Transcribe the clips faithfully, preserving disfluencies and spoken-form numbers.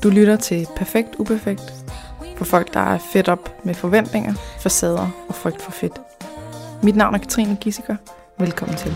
Du lytter til Perfekt Uperfekt for folk, der er fedt op med forventninger, facader og frygt for fedt. Mit navn er Katrine Gissiker. Velkommen til.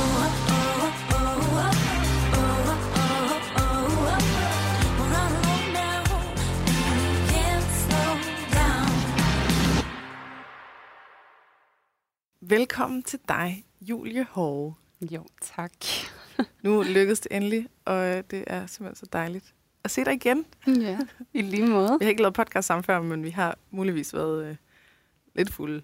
Velkommen til dig, Julie Hove. Jo, tak. Nu lykkedes det endelig, og det er simpelthen så dejligt at se dig igen. Ja, i lige måde. Vi har ikke lavet podcast sammen før, men vi har muligvis været øh, lidt fulde.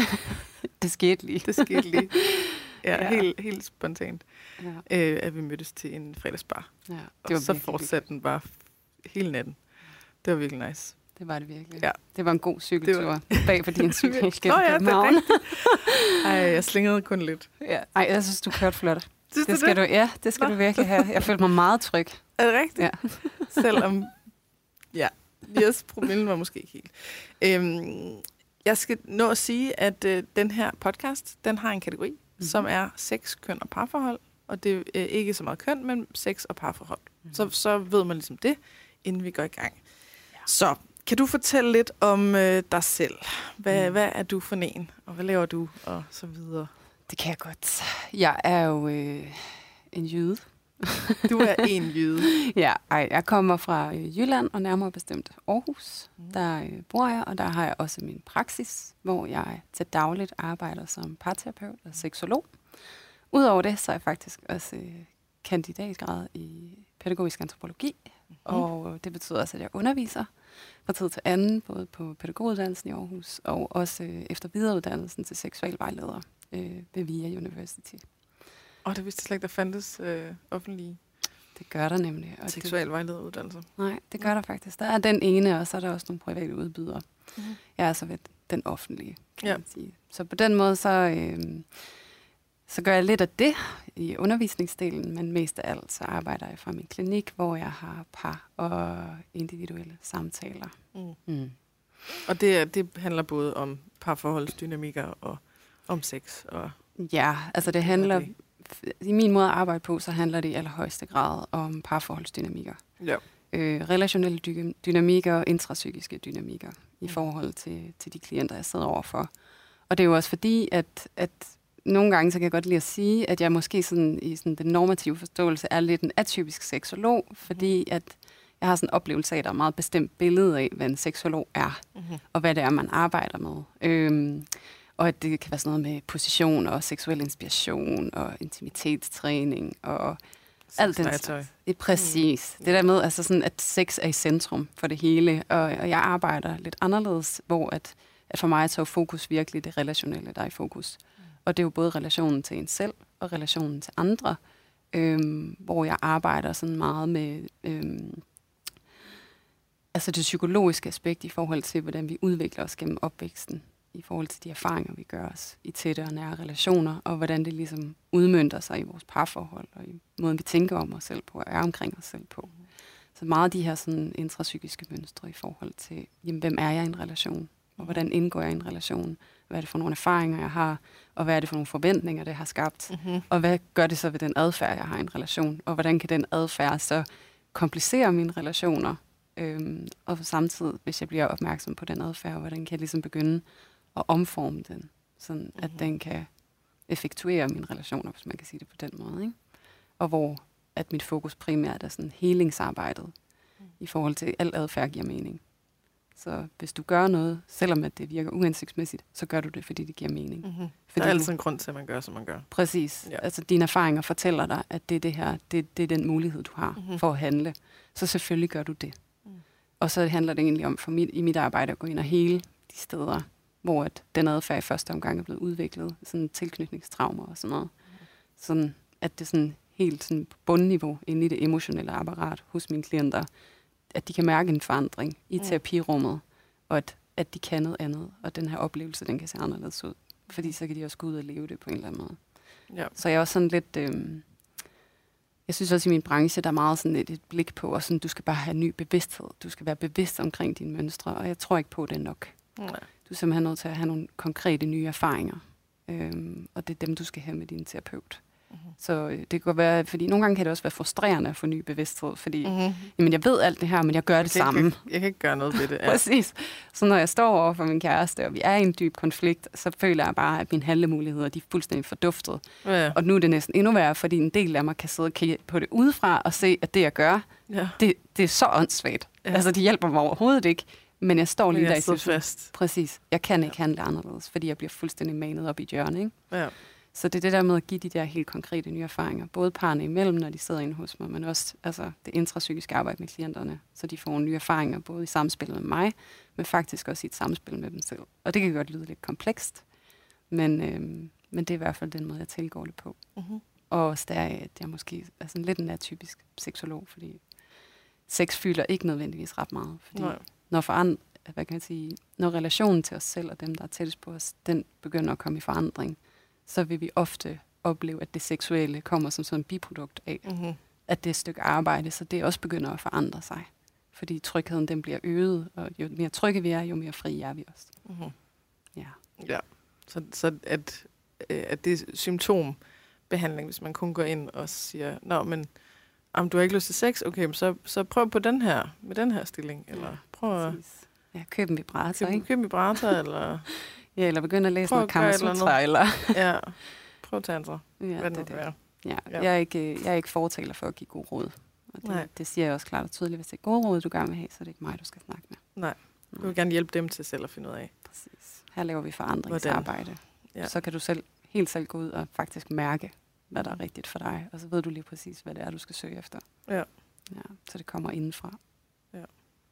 Det skete lige. Det skete lige. Ja, ja. Helt, helt spontant, ja. øh, at vi mødtes til en fredagsbar. Ja, og så fortsatte den bare hele natten. Det var virkelig nice. Det var det virkelig. Ja. Det var en god cykeltur var... bag på din cykel gennem ja, København. Ej, jeg slingede kun lidt. Ja. Ej, jeg synes, du kørte flot. Synes det du skal det? du, ja, det skal Nå. du virkelig have. Jeg følte mig meget tryg. Er det rigtigt? Ja. Selvom, ja, yes, promillen var måske ikke helt. Øhm, jeg skal nå at sige, at øh, den her podcast, den har en kategori, mm-hmm. som er sex, køn og parforhold. Og det er øh, ikke så meget køn, men sex og parforhold. Mm-hmm. Så, så ved man ligesom det, inden vi går i gang. Ja. Så kan du fortælle lidt om øh, dig selv? Hvad, mm. hvad er du for en, og hvad laver du, og så videre? Det kan jeg godt. Jeg er jo øh, en jyde. Du er en jyde. Ja, ej, jeg kommer fra øh, Jylland, og nærmere bestemt Aarhus. Mm. Der øh, bor jeg, og der har jeg også min praksis, hvor jeg til dagligt arbejder som parterapeut og seksolog. Udover det, så er jeg faktisk også øh, kandidatgrad i pædagogisk antropologi, mm. og det betyder også, at jeg underviser fra tid til anden, både på pædagoguddannelsen i Aarhus, og også øh, efter videreuddannelsen til seksualvejleder øh, ved V I A University. Og det vidste slet ikke, der fandtes øh, offentlige det gør der nemlig. Og seksualvejlederuddannelser. Nej, det gør der faktisk. Der er den ene, og så er der også nogle private udbydere. Mm. Jeg er altså ved den offentlige, kan ja. man sige. Så på den måde, så, øh, så gør jeg lidt af det i undervisningsdelen, men mest af alt, så arbejder jeg fra min klinik, hvor jeg har par og individuelle samtaler. Mm. Mm. Og det, det handler både om parforholdsdynamikker og om sex? Og ja, altså det handler... I min måde at arbejde på, så handler det i allerhøjeste grad om parforholdsdynamikker. Ja. Øh, relationelle dy- dynamikker og intrapsykiske dynamikker i forhold til, til de klienter, jeg sidder overfor. Og det er jo også fordi, at, at nogle gange så kan jeg godt lide at sige, at jeg måske sådan, i sådan den normative forståelse er lidt en atypisk seksolog, fordi at jeg har sådan en oplevelse af, at der er et meget bestemt billede af, hvad en seksolog er, mm-hmm. og hvad det er, man arbejder med. Øhm, Og at det kan være sådan noget med position og seksuel inspiration og intimitetstræning og alt den slags. Det er præcis. Mm. Det der med, altså sådan, at sex er i centrum for det hele. Og, og jeg arbejder lidt anderledes, hvor at, at for mig er så fokus virkelig det relationelle, der er i fokus. Mm. Og det er jo både relationen til en selv og relationen til andre, øhm, hvor jeg arbejder sådan meget med øhm, altså det psykologiske aspekt i forhold til, hvordan vi udvikler os gennem opvæksten, i forhold til de erfaringer, vi gør os i tætte og nære relationer, og hvordan det ligesom udmønter sig i vores parforhold, og i måden, vi tænker om os selv på, og er omkring os selv på. Mm. Så meget af de her sådan intrapsykiske mønstre i forhold til, jamen, hvem er jeg i en relation, og hvordan indgår jeg i en relation, hvad er det for nogle erfaringer, jeg har, og hvad er det for nogle forventninger, det har skabt, mm-hmm. og hvad gør det så ved den adfærd, jeg har i en relation, og hvordan kan den adfærd så komplicere mine relationer, øhm, og samtidig, hvis jeg bliver opmærksom på den adfærd, hvordan kan jeg ligesom begynde og omforme den, sådan mm-hmm. at den kan effektuere mine relationer, hvis man kan sige det på den måde, ikke? Og hvor at mit fokus primært er sådan helingsarbejdet mm. i forhold til, at al adfærd giver mening. Så hvis du gør noget, selvom at det virker uhensigtsmæssigt, så gør du det, fordi det giver mening. Mm-hmm. Fordi der er altid en grund til, at man gør, som man gør. Præcis. Ja. Altså dine erfaringer fortæller dig, at det er det her, det, det er den mulighed, du har mm-hmm. for at handle. Så selvfølgelig gør du det. Mm. Og så handler det egentlig om, for mit, i mit arbejde, at gå ind og hele de steder, hvor at den adfærd i første omgang er blevet udviklet, sådan tilknytningstraumer og sådan noget. Mm. Sådan, at det er sådan helt sådan på bundniveau inde i det emotionelle apparat hos mine klienter, at de kan mærke en forandring i mm. terapirummet, og at, at de kan noget andet, og den her oplevelse, den kan se anderledes ud. Fordi så kan de også gå ud og leve det på en eller anden måde. Ja. Så jeg er også sådan lidt... Øh, jeg synes også i min branche, der er meget sådan et, et blik på, og sådan, du skal bare have ny bevidsthed. Du skal være bevidst omkring dine mønstre, og jeg tror ikke på, at det er nok. Nej. Du er simpelthen nødt til at have nogle konkrete nye erfaringer. Øhm, og det er dem, du skal have med din terapeut. Mm-hmm. Så øh, det kan være, fordi nogle gange kan det også være frustrerende at få ny bevidsthed, fordi mm-hmm. jamen, jeg ved alt det her, men jeg gør det jeg samme. Ikke, jeg kan ikke gøre noget ved det. Ja. Præcis. Så når jeg står over for min kæreste, og vi er i en dyb konflikt, så føler jeg bare, at mine handlemuligheder, de er fuldstændig forduftet. Ja. Og nu er det næsten endnu værre, fordi en del af mig kan sidde og kigge på det udefra og se, at det, jeg gør, ja. det, det er så åndssvagt. Ja. Altså, det hjælper mig overhovedet ikke. Men jeg står lige jeg der i situationen. Fast. Præcis. Jeg kan ikke handle anderledes, fordi jeg bliver fuldstændig manet op i hjørnet, ikke? Ja. Så det er det der med at give de der helt konkrete nye erfaringer, både parerne imellem, når de sidder inde hos mig, men også altså, det intrapsykiske arbejde med klienterne, så de får nye erfaringer, både i samspil med mig, men faktisk også i et samspil med dem selv. Og det kan godt lyde lidt komplekst, men, øhm, men det er i hvert fald den måde, jeg tilgår det på. Uh-huh. Og også der, at jeg måske er sådan lidt en atypisk seksolog, fordi sex fylder ikke nødvendigvis ret meget, fordi Nej. når forand- hvad kan jeg sige, når relationen til os selv og dem, der er tættest på os, den begynder at komme i forandring, så vil vi ofte opleve, at det seksuelle kommer som sådan en biprodukt af, mm-hmm. at det er et stykke arbejde, så det også begynder at forandre sig. Fordi trygheden, den bliver øget, og jo mere trygge vi er, jo mere frie er vi også. Mm-hmm. Ja. Ja, så, så at, at det er symptombehandling, hvis man kun går ind og siger, nå, men om du har ikke lyst til sex, okay, så, så prøv på den her, med den her stilling, eller ja, prøv at... Ja, køb en vibrator, køb, ikke? Køb en vibrator, eller... Ja, eller begynde at læse prøv noget Kamasutra, eller... ja, prøv tantra. Ja, det, det. Ja, ja. Jeg, er ikke, jeg er ikke fortaler for at give god råd. Og det, det siger jeg også klart og tydeligt. Hvis det er gode råd, du gerne vil have, så er det ikke mig, du skal snakke med. Nej, du vil gerne hjælpe dem til selv at finde ud af. Præcis. Her laver vi forandringsarbejde. Ja. Så kan du selv helt selv gå ud og faktisk mærke, hvad der er rigtigt for dig. Og så ved du lige præcis, hvad det er, du skal søge efter. Ja. Ja, så det kommer indenfra. Ja.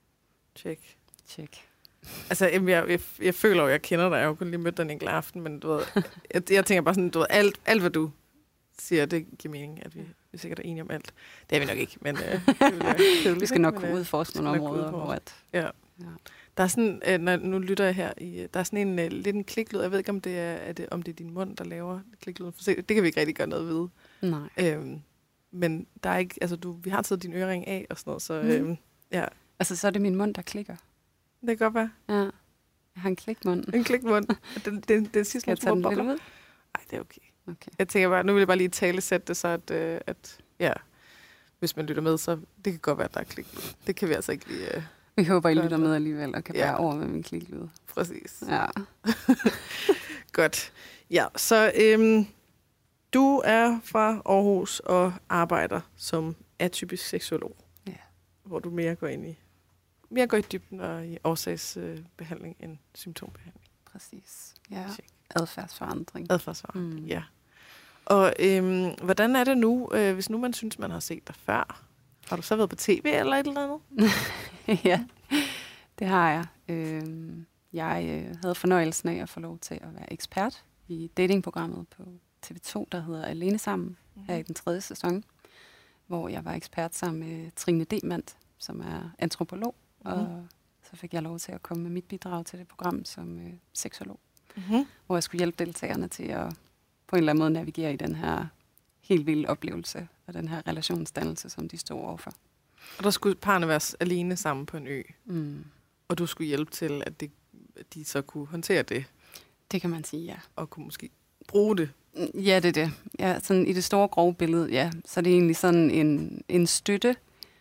Check. Check. Altså, jeg, jeg, jeg føler jo, jeg kender dig. Jeg har jo kun lige mødt dig en enkelt aften, men du ved, jeg, jeg tænker bare sådan, du ved, alt, alt hvad du siger, det giver mening, at vi, vi er sikkert er enige om alt. Det er vi nok ikke, men... Øh, det vi skal nok kunne udforske nogle områder, hvor at... Ja. Ja. Der er sådan, øh, når, nu lytter jeg her, i, der er sådan en øh, lidt en kliklyd. Jeg ved ikke, om det er, er det, om det er din mund, der laver kliklyden. Det kan vi ikke rigtig gøre noget ved. Nej. Øhm, men der er ikke, altså, du, vi har taget din øring af og sådan noget, så øh, mm. ja. Altså, så er det min mund, der klikker. Det kan godt være. Ja. Jeg har en klikmund. En klikmund. Den, den, den sidste, skal jeg tage den lidt ud? Nej, det er okay. okay. Jeg tænker bare, nu vil jeg bare lige talesætte det, så at, øh, at ja, hvis man lytter med, så det kan godt være, at der er kliklyd. Det kan vi altså ikke lige... Øh, vi håber, I lytter med alligevel, og kan ja. bære over med min kliklyd. Præcis. Ja. Godt. Ja, så øhm, du er fra Aarhus og arbejder som atypisk seksolog. Ja. Hvor du mere går ind i mere går i dybden og i årsagsbehandling end symptombehandling. Præcis. Ja. Adfærdsforandring. Adfærdsforandring, mm. ja. Og øhm, hvordan er det nu, øh, hvis nu man synes, man har set dig før? Har du så været på tv eller et eller andet? Ja, det har jeg. Øhm, jeg øh, havde fornøjelsen af at få lov til at være ekspert i datingprogrammet på T V to, der hedder Alene Sammen, mm. her i den tredje sæson, hvor jeg var ekspert sammen med Trine Demand, som er antropolog. Og mm. så fik jeg lov til at komme med mit bidrag til det program som øh, seksolog. Mm-hmm. Hvor jeg skulle hjælpe deltagerne til at på en eller anden måde navigere i den her helt vilde oplevelse og den her relationsdannelse, som de stod overfor. Og der skulle parerne være alene sammen på en ø. Mm. Og du skulle hjælpe til, at, det, at de så kunne håndtere det. Det kan man sige, ja. Og kunne måske bruge det. Ja, det er det. Ja, sådan i det store grove billede, ja. Så er det egentlig sådan en, en støtte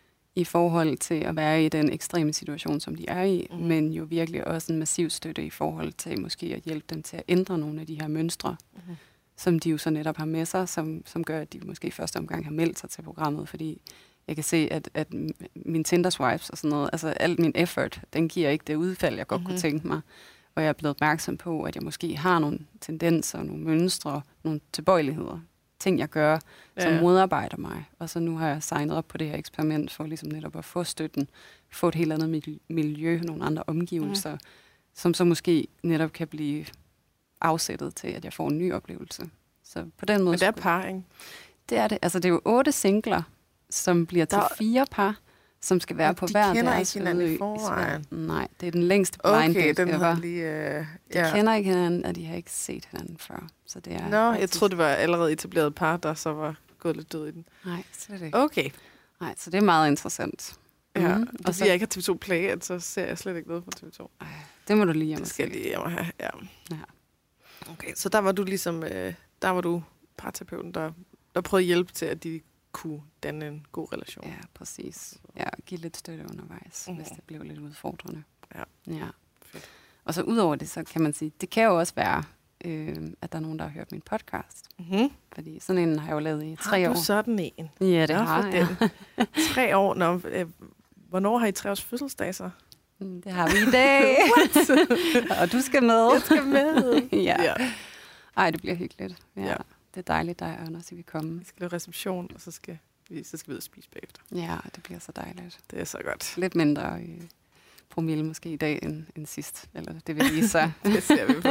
i forhold til at være i den ekstreme situation, som de er i, mm. men jo virkelig også en massiv støtte i forhold til måske at hjælpe dem til at ændre nogle af de her mønstre, mm. som de jo så netop har med sig, som, som gør, at de måske i første omgang har meldt sig til programmet, fordi jeg kan se, at, at mine Tinder-swipes og sådan noget, altså alt min effort, den giver ikke det udfald, jeg godt mm-hmm. kunne tænke mig. Og jeg er blevet opmærksom på, at jeg måske har nogle tendenser, nogle mønstre, nogle tilbøjeligheder, ting jeg gør, ja. som modarbejder mig. Og så nu har jeg signet op på det her eksperiment for ligesom netop at få støtten, få et helt andet miljø, nogle andre omgivelser, mm. som så måske netop kan blive afsættet til, at jeg får en ny oplevelse. Så på den måde... Men det er par, ikke? Det er det. Altså det er jo otte singler, som bliver til der... fire par, som skal være på hver deres øde. De kender ikke hinanden i forvejen? Nej, det er den længste blind date. Okay, den har lige... Uh, de ja. kender ikke hinanden, og de har ikke set hinanden før. Så det er Nå, faktisk... jeg troede, det var allerede etableret par, der så var gået lidt død i den. Nej, slet ikke. Okay. Nej, så det er meget interessant. Ja, mm. og så jeg ikke har T V to Play, så ser jeg slet ikke noget fra T V to. Ej, det må du lige Det skal jeg lige hjemme have, ja. ja. Okay, så der var du ligesom... Øh, der var du parterapeuten, der der prøvede at hjælpe til, at de kunne danne en god relation. Ja, præcis. Ja, give lidt støtte undervejs, mm. hvis det blev lidt udfordrende. Ja. Ja. Fedt. Og så udover det, så kan man sige, det kan jo også være, øh, at der er nogen, der har hørt min podcast. Mm-hmm. Fordi sådan en har jeg jo lavet i tre år. Har du sådan en? Ja, det har jeg. Den. Tre år? Nå, øh, hvornår har I tre års fødselsdag så? Det har vi i dag. Og du skal med. Jeg skal med. Ja. Ja. Ej, det bliver hyggeligt. Ja. Ja. Det er dejligt, dig og Anders, at vi kommer. Vi skal lave reception, og så skal vi, så skal vi ud og spise bagefter. Ja, det bliver så dejligt. Det er så godt. Lidt mindre øh, promille måske i dag end, end sidst. Eller det vil vise sig. Det ser vi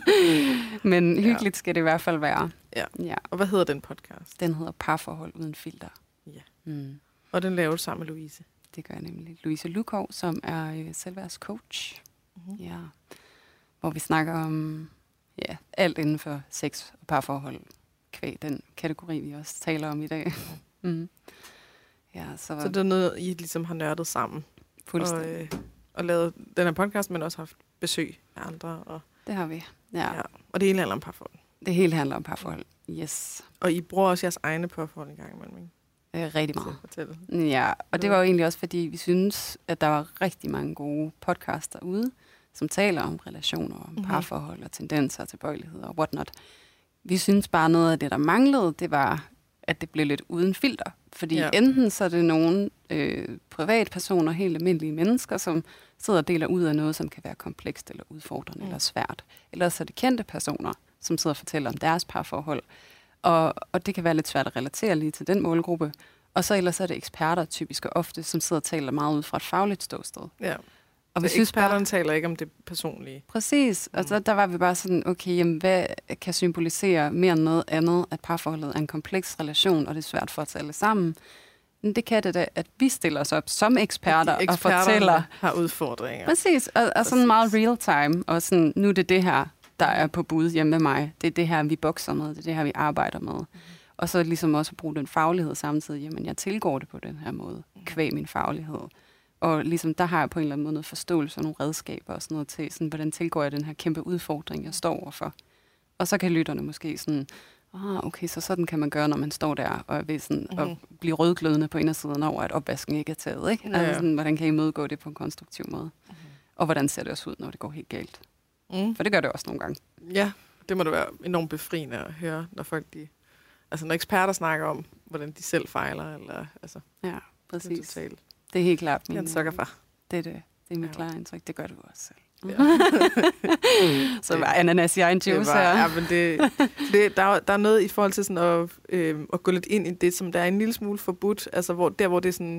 på. Men hyggeligt skal det i hvert fald være. Ja. Ja. Og hvad hedder den podcast? Den hedder Parforhold uden filter. Ja. Mm. Og den laver du sammen med Louise? Det gør jeg nemlig. Louise Lukov, som er øh, selvværdscoach. Mm-hmm. Ja. Hvor vi snakker om ja, alt inden for sex og parforhold. Kvæg den kategori, vi også taler om i dag. Mm. Ja, så, så det er noget, I ligesom har nørdet sammen? Fuldstændig. Og, øh, og lavet den her podcast, men også haft besøg af andre? Og, det har vi, ja. ja. Og det hele handler om parforhold? Det hele handler om parforhold, yes. Og I bruger også jeres egne parforhold en gang imellem, ikke? Øh, rigtig meget. Ja, og det var jo egentlig også, fordi vi synes, at der var rigtig mange gode podcaster ude, som taler om relationer, om mm-hmm. parforhold og tendenser og tilbøjeligheder og whatnot. Vi synes bare, noget af det, der manglede, det var, at det blev lidt uden filter. Fordi ja. enten så er det nogle øh, privatpersoner, helt almindelige mennesker, som sidder og deler ud af noget, som kan være komplekst eller udfordrende mm. eller svært. Eller så er det kendte personer, som sidder og fortæller om deres parforhold. Og, og det kan være lidt svært at relatere lige til den målgruppe. Og så ellers er det eksperter typisk og ofte, som sidder og taler meget ud fra et fagligt ståsted. Ja. Og vi synes eksperterne bare, taler ikke om det personlige. Præcis. Og så der var vi bare sådan, okay, jamen, hvad kan symbolisere mere end noget andet, at parforholdet er en kompleks relation, og det er svært for os alle sammen. Men det kan det da, at vi stiller os op som eksperter og fortæller. Har udfordringer. Præcis. Og, og Præcis. Sådan meget real time. Og sådan, nu er det det her, der er på bud hjemme med mig. Det er det her, vi bokser med. Det er det her, vi arbejder med. Mm. Og så ligesom også bruge den faglighed samtidig. Jamen, jeg tilgår det på den her måde. Kvæg min faglighed. Og ligesom, der har jeg på en eller anden måde noget forståelse og nogle redskaber og sådan noget til, sådan, hvordan tilgår jeg den her kæmpe udfordring, jeg står overfor. Og så kan lytterne måske sådan, ah, okay, så sådan kan man gøre, når man står der og er ved sådan, mm-hmm. at blive rødglødende på indersiden over, at opvasken ikke er taget. Ikke? Ja, ja. Altså sådan, hvordan kan I imødegå det på en konstruktiv måde? Mm-hmm. Og hvordan ser det også ud, når det går helt galt? Mm. For det gør det også nogle gange. Ja, det må da være enormt befriende at høre, når folk, de, altså når eksperter snakker om, hvordan de selv fejler. Eller, altså, ja, præcis. Det er, det er helt klart min... Jeg sukker for. Det er det. Det er mit ja. klare indtryk. Det gør du også selv. Ja. Så var ananas i egen juice her. Ja, men det, det, der, der er noget i forhold til sådan at, øh, at gå lidt ind i det, som der er en lille smule forbudt. Altså hvor, der, hvor det er sådan,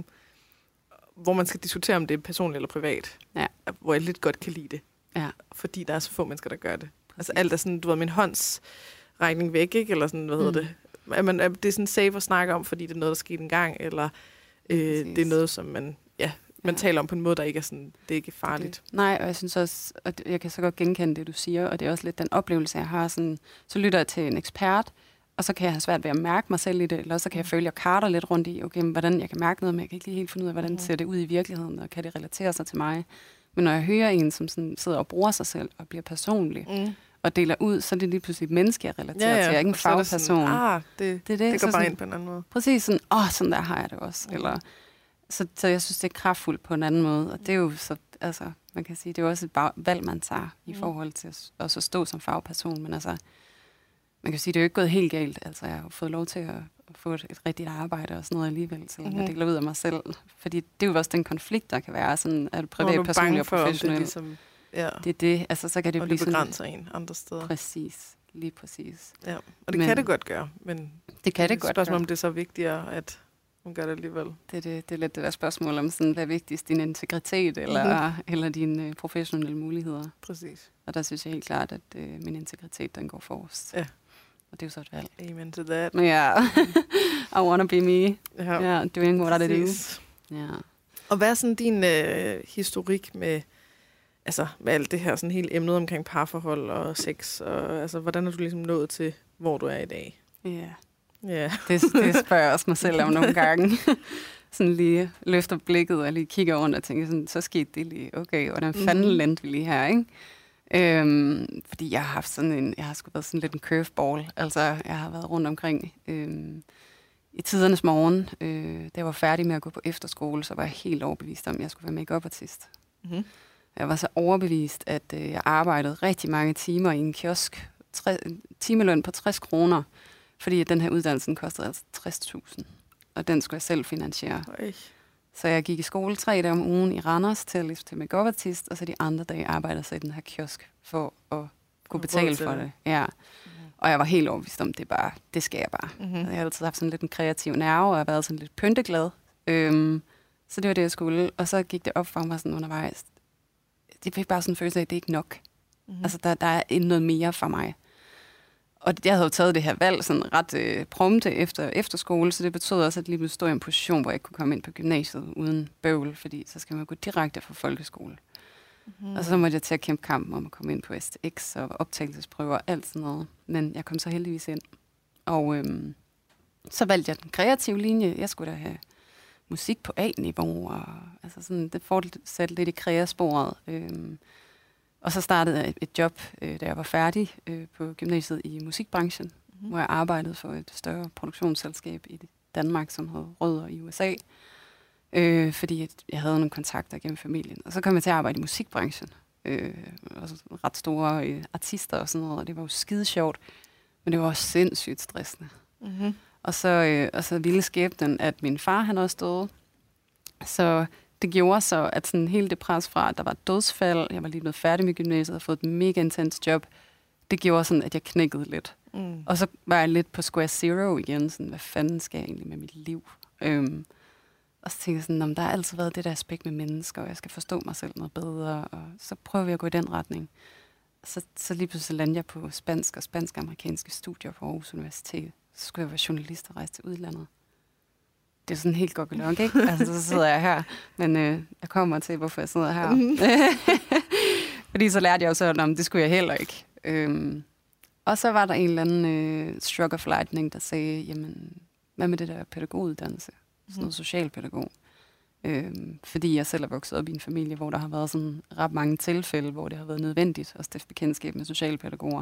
hvor man skal diskutere, om det er personligt eller privat. Ja. Hvor jeg lidt godt kan lide det. Ja. Fordi der er så få mennesker, der gør det. Præcis. Altså alt er sådan, du ved, min håndsrækning væk, ikke? Eller sådan, hvad hedder mm. det? At man, at det er sådan safe at snakke om, fordi det er noget, der skete en gang, eller øh, det er noget, som man, ja, man ja. taler om på en måde, der ikke er sådan, det er ikke farligt. Okay. Nej, og jeg synes også, og jeg kan så godt genkende det, du siger, og det er også lidt den oplevelse, jeg har. Sådan, så lytter jeg til en ekspert, og så kan jeg have svært ved at mærke mig selv i det, eller så kan jeg føle, at jeg karter lidt rundt i, okay, hvordan jeg kan mærke noget, men jeg kan ikke lige helt finde ud af, hvordan mm. ser det ud i virkeligheden, og kan det relatere sig til mig. Men når jeg hører en, som sådan sidder og bruger sig selv, og bliver personlig, mm. og deler ud, så er det lige pludselig et menneske, jeg relaterer ja, ja. til. Jeg er ikke en fagperson. Sådan, ah, det, det, er det. det går bare sådan, ind på en anden måde. Præcis sådan, åh, sådan der har jeg det også. Mm. Eller, så, så jeg synes, det er kraftfuldt på en anden måde. Og det er jo så, altså, man kan sige, det er jo også et valg, man tager i mm. forhold til at også stå som fagperson. Men altså, man kan sige, det er jo ikke gået helt galt. Altså, jeg har jo fået lov til at få et, et rigtigt arbejde og sådan noget alligevel, selvom mm-hmm. jeg deler ud af mig selv. Fordi det er jo også den konflikt, der kan være, sådan, er du privat, personlig og professionel. Ligesom, ja. Det er det, altså så kan det og blive det begrænser sådan, en andre steder. Præcis, lige præcis. Ja. Og det men, kan det godt gøre, men det kan det, det godt spørgsmål, gøre. om det er så vigtigere, at hun gør det alligevel. Det er, det, det er lidt det der spørgsmål om, sådan, hvad er vigtigst, din integritet eller, mm-hmm. eller dine uh, professionelle muligheder. Præcis. Og der synes jeg helt klart, at uh, min integritet, den går forrest. Ja. Og det er jo så et valg. Amen to that. Ja. Yeah. I wanna be me. Ja. Yeah, doing what I do. Ja. Og hvad er sådan din øh, historik med, altså, med alt det her sådan hele emnet omkring parforhold og sex? Og, altså, hvordan er du ligesom nået til, hvor du er i dag? Ja. Yeah. Yeah. Det, det spørger jeg også mig selv om nogle gange. Sådan lige løfter blikket og lige kigger rundt og tænker sådan, så skete det lige. Okay, hvordan fanden mm-hmm. landte vi lige her, ikke? Øhm, fordi jeg har haft sådan en, jeg har sgu været sådan lidt en curveball. Altså, jeg har været rundt omkring øhm, i tidernes morgen. Øh, da jeg var færdig med at gå på efterskole, så var jeg helt overbevist om, at jeg skulle være make-up-artist. Mm-hmm. Jeg var så overbevist, at øh, jeg arbejdede rigtig mange timer i en kiosk. Tre, timeløn på tres kroner, fordi den her uddannelse kostede altså tres tusind. Og den skulle jeg selv finansiere. Øj. Så jeg gik i skole tre dage om ugen i Randers til, til make-up-artist, og så de andre dage arbejdede jeg i den her kiosk for at kunne betale for det. Ja. Mm-hmm. Og jeg var helt overbevist om, det bare, det skal jeg bare. Mm-hmm. Jeg har altid haft sådan lidt en kreativ nerve, og jeg har været sådan lidt pynteglad. Øhm, så det var det, jeg skulle. Og så gik det op for mig sådan undervejs. Det fik bare sådan en følelse af, at det er ikke nok. Mm-hmm. Altså, der, der er noget mere for mig. Og jeg havde jo taget det her valg sådan ret øh, prompte efter efterskole, så det betød også, at lige pludselig stod i en position, hvor jeg ikke kunne komme ind på gymnasiet uden bøvl, fordi så skal man gå direkte fra folkeskole. Mm-hmm. Og så måtte jeg til at kæmpe kampen om at komme ind på S T X og optagelsesprøver og alt sådan noget. Men jeg kom så heldigvis ind. Og øhm, så valgte jeg den kreative linje. Jeg skulle da have musik på A-niveau, og altså sådan, det fortsatte lidt i kreasporet. Øhm, Og så startede jeg et job, øh, da jeg var færdig øh, på gymnasiet i musikbranchen, mm-hmm. hvor jeg arbejdede for et større produktionsselskab i Danmark, som havde rødder i U S A, øh, fordi jeg havde nogle kontakter gennem familien. Og så kom jeg til at arbejde i musikbranchen, øh, og ret store øh, artister og sådan noget, og det var jo skide sjovt, men det var også sindssygt stressende. Mm-hmm. Og, så, øh, og så ville skæbnen, at min far, han også døde, så det gjorde så, at sådan hele det pres fra, at der var et dødsfald, jeg var lige blevet færdig med gymnasiet og fået et mega intens job, det gjorde sådan, at jeg knækkede lidt. Mm. Og så var jeg lidt på square zero igen, sådan, hvad fanden skal jeg egentlig med mit liv? Øhm, og så tænkte jeg sådan, der har altid været det der aspekt med mennesker, og jeg skal forstå mig selv noget bedre, og så prøver vi at gå i den retning. Så, så lige pludselig landede jeg på spansk og spansk-amerikanske studier på Aarhus Universitet. Så skulle jeg være journalist og rejse til udlandet. Det er sådan helt gokkelok, ikke? Altså, så sidder jeg her. Men øh, jeg kommer til, hvorfor jeg sidder her. Mm. Fordi så lærte jeg jo så, at det skulle jeg heller ikke. Øhm, og så var der en eller anden øh, stroke of lightning, der sagde, jamen, hvad med det der pædagoguddannelse? Sådan noget socialpædagog. Øhm, fordi jeg selv er vokset op i en familie, hvor der har været sådan ret mange tilfælde, hvor det har været nødvendigt at stifte bekendtskab med socialpædagoger.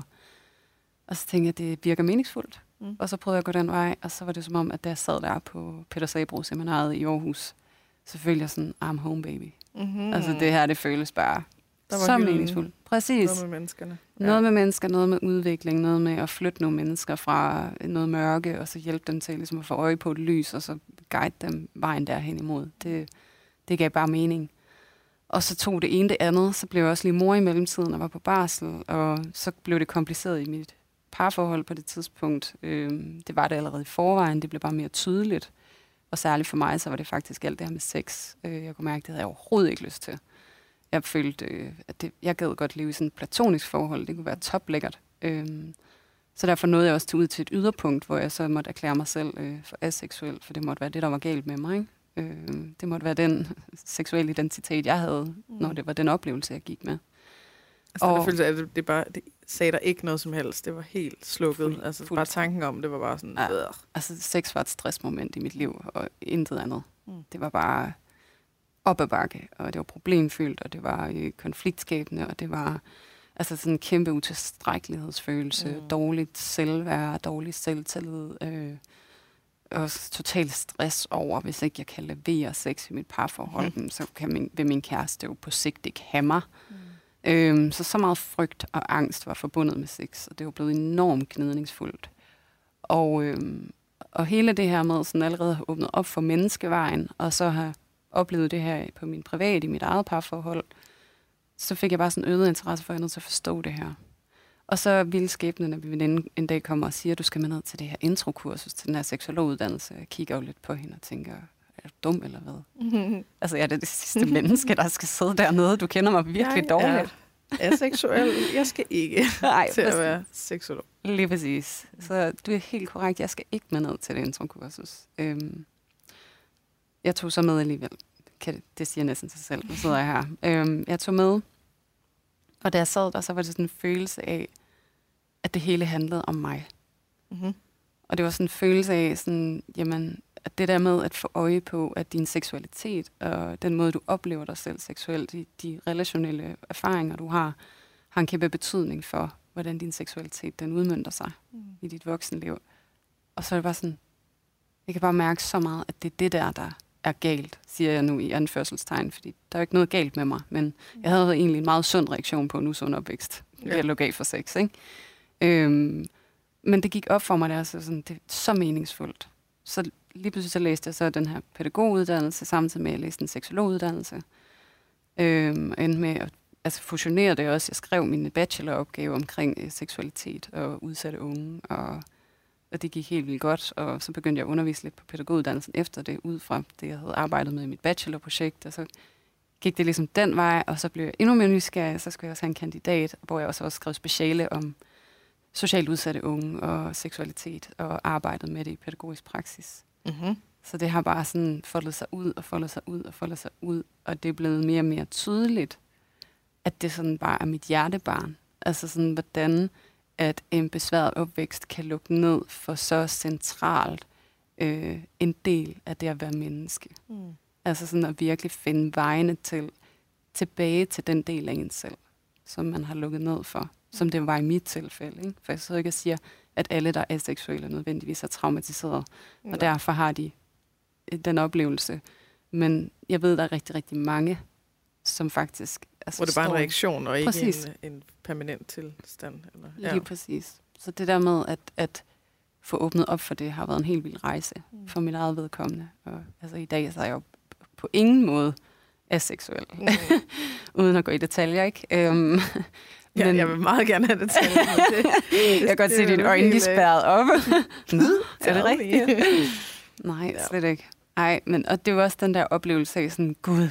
Og så tænkte jeg, at det virker meningsfuldt. Mm. Og så prøvede jeg at gå den vej, og så var det som om, at da jeg sad der på Peter Sabroe seminaret i Aarhus, så følte jeg sådan, I'm home baby. Mm-hmm. Altså det her, det føles bare så meningsfuldt. Præcis. Noget med menneskerne. Ja. Noget med mennesker, noget med udvikling, noget med at flytte nogle mennesker fra noget mørke, og så hjælpe dem til ligesom at få øje på et lys, og så guide dem vejen derhen imod. Det, det gav bare mening. Og så tog det ene det andet, så blev jeg også lige mor i mellemtiden og var på barsel, og så blev det kompliceret i mit parforhold på det tidspunkt. Øhm, det var det allerede i forvejen, det blev bare mere tydeligt. Og særligt for mig, så var det faktisk alt det her med sex. Øh, jeg kunne mærke, det havde jeg overhovedet ikke lyst til. Jeg følte, øh, at det, jeg gad godt leve i sådan et platonisk forhold. Det kunne være toplækkert. Øhm, så derfor nåede jeg også til ud til et yderpunkt, hvor jeg så måtte erklære mig selv øh, for aseksuel, for det måtte være det, der var galt med mig. Ikke? Øh, det måtte være den seksuelle identitet, jeg havde, mm. når det var den oplevelse, jeg gik med. Altså, og, der følelse af, at det, det, bare, det sagde der ikke noget som helst. Det var helt slukket. Fuld, altså, fuld. Bare tanken om det var bare sådan... Ja, altså, sex var et stressmoment i mit liv, og intet andet. Mm. Det var bare op ad bakke, og det var problemfyldt, og det var øh, konfliktskabende, og det var altså sådan en kæmpe utilstrækkelighedsfølelse, mm. dårligt selvværd, dårlig selvtillid, øh, og total stress over, hvis ikke jeg kan levere sex i mit parforhold, mm. så kan min, vil min kæreste jo på sigt ikke have mig. Mm. Øhm, så så meget frygt og angst var forbundet med sex, og det var blevet enormt gnidningsfuldt. Og, øhm, og hele det her med sådan allerede have åbnet op for menneskevejen, og så have oplevet det her på min private, i mit eget parforhold, så fik jeg bare sådan øget interesse for, at jeg er nødt til at forstå det her. Og så ville skæbnen, at vi en, en dag kommer og siger, at du skal med ned til det her introkursus, til den her seksologuddannelse. Jeg kigger jo lidt på hende og tænker, er du dum eller hvad? Mm-hmm. Altså, jeg er det, det sidste menneske, der skal sidde dernede. Du kender mig virkelig jeg dårligt. Jeg er seksuel. Jeg skal ikke Nej, til at være seksolog. Lige præcis. Så du er helt korrekt. Jeg skal ikke med ned til det introkursus. Øhm, jeg tog så med alligevel. Det siger næsten sig selv. Nu sidder jeg her. Øhm, jeg tog med, og da jeg sad der, så var det sådan en følelse af, at det hele handlede om mig. Mm-hmm. Og det var sådan en følelse af, sådan, jamen, at det der med at få øje på, at din seksualitet og den måde, du oplever dig selv seksuelt, de, de relationelle erfaringer, du har, har en kæmpe betydning for, hvordan din seksualitet den udmønter sig mm. i dit voksenliv. Og så er det bare sådan, jeg kan bare mærke så meget, at det er det der, der er galt, siger jeg nu i anførselstegn, fordi der er jo ikke noget galt med mig, men mm. jeg havde egentlig en meget sund reaktion på en usund opvækst, ja. Jeg lå gav for sex, ikke? Øhm, men det gik op for mig, det er, altså sådan, det er så meningsfuldt. Så lige pludselig så læste jeg så den her pædagoguddannelse, samtidig med at jeg læste en seksologuddannelse. Øhm, endte med at altså, fusionere det også. Jeg skrev min bacheloropgave omkring øh, seksualitet og udsatte unge, og, og det gik helt vildt godt. Og så begyndte jeg at undervise lidt på pædagoguddannelsen efter det, ud fra det, jeg havde arbejdet med i mit bachelorprojekt. Og så gik det ligesom den vej, og så blev jeg endnu mere nysgerrig. Så skulle jeg også have en kandidat, hvor jeg også, også skrev speciale om socialt udsatte unge og seksualitet, og arbejdet med det i pædagogisk praksis. Mm-hmm. Så det har bare sådan foldet sig ud, og foldet sig ud, og foldet sig ud, og det er blevet mere og mere tydeligt, at det sådan bare er mit hjertebarn. Altså sådan, hvordan at en besværet opvækst kan lukke ned for så centralt øh, en del af det at være menneske. Mm. Altså sådan at virkelig finde vejene til, tilbage til den del af en selv, som man har lukket ned for. Som det var i mit tilfælde. Ikke? For jeg så ikke at sige, at alle, der er seksuelle, nødvendigvis er traumatiseret. Ja. Og derfor har de den oplevelse. Men jeg ved, der er rigtig, rigtig mange, som faktisk... Altså, hvor det bare er en reaktion, og ikke præcis. en, en permanent tilstand. Eller? Ja. Lige præcis. Så det der med at, at få åbnet op for det, har været en helt vild rejse mm. for mit eget vedkommende. Og altså, i dag så er jeg jo på ingen måde aseksuel. Mm. Uden at gå i detaljer, ikke? Um, Ja, men, jeg vil meget gerne have detaljer med det. Jeg kan godt se dine øjne, de spærret op. Er det rigtigt? Nej, ja. Slet ikke. Ej, men og det er jo også den der oplevelse af sådan, gud,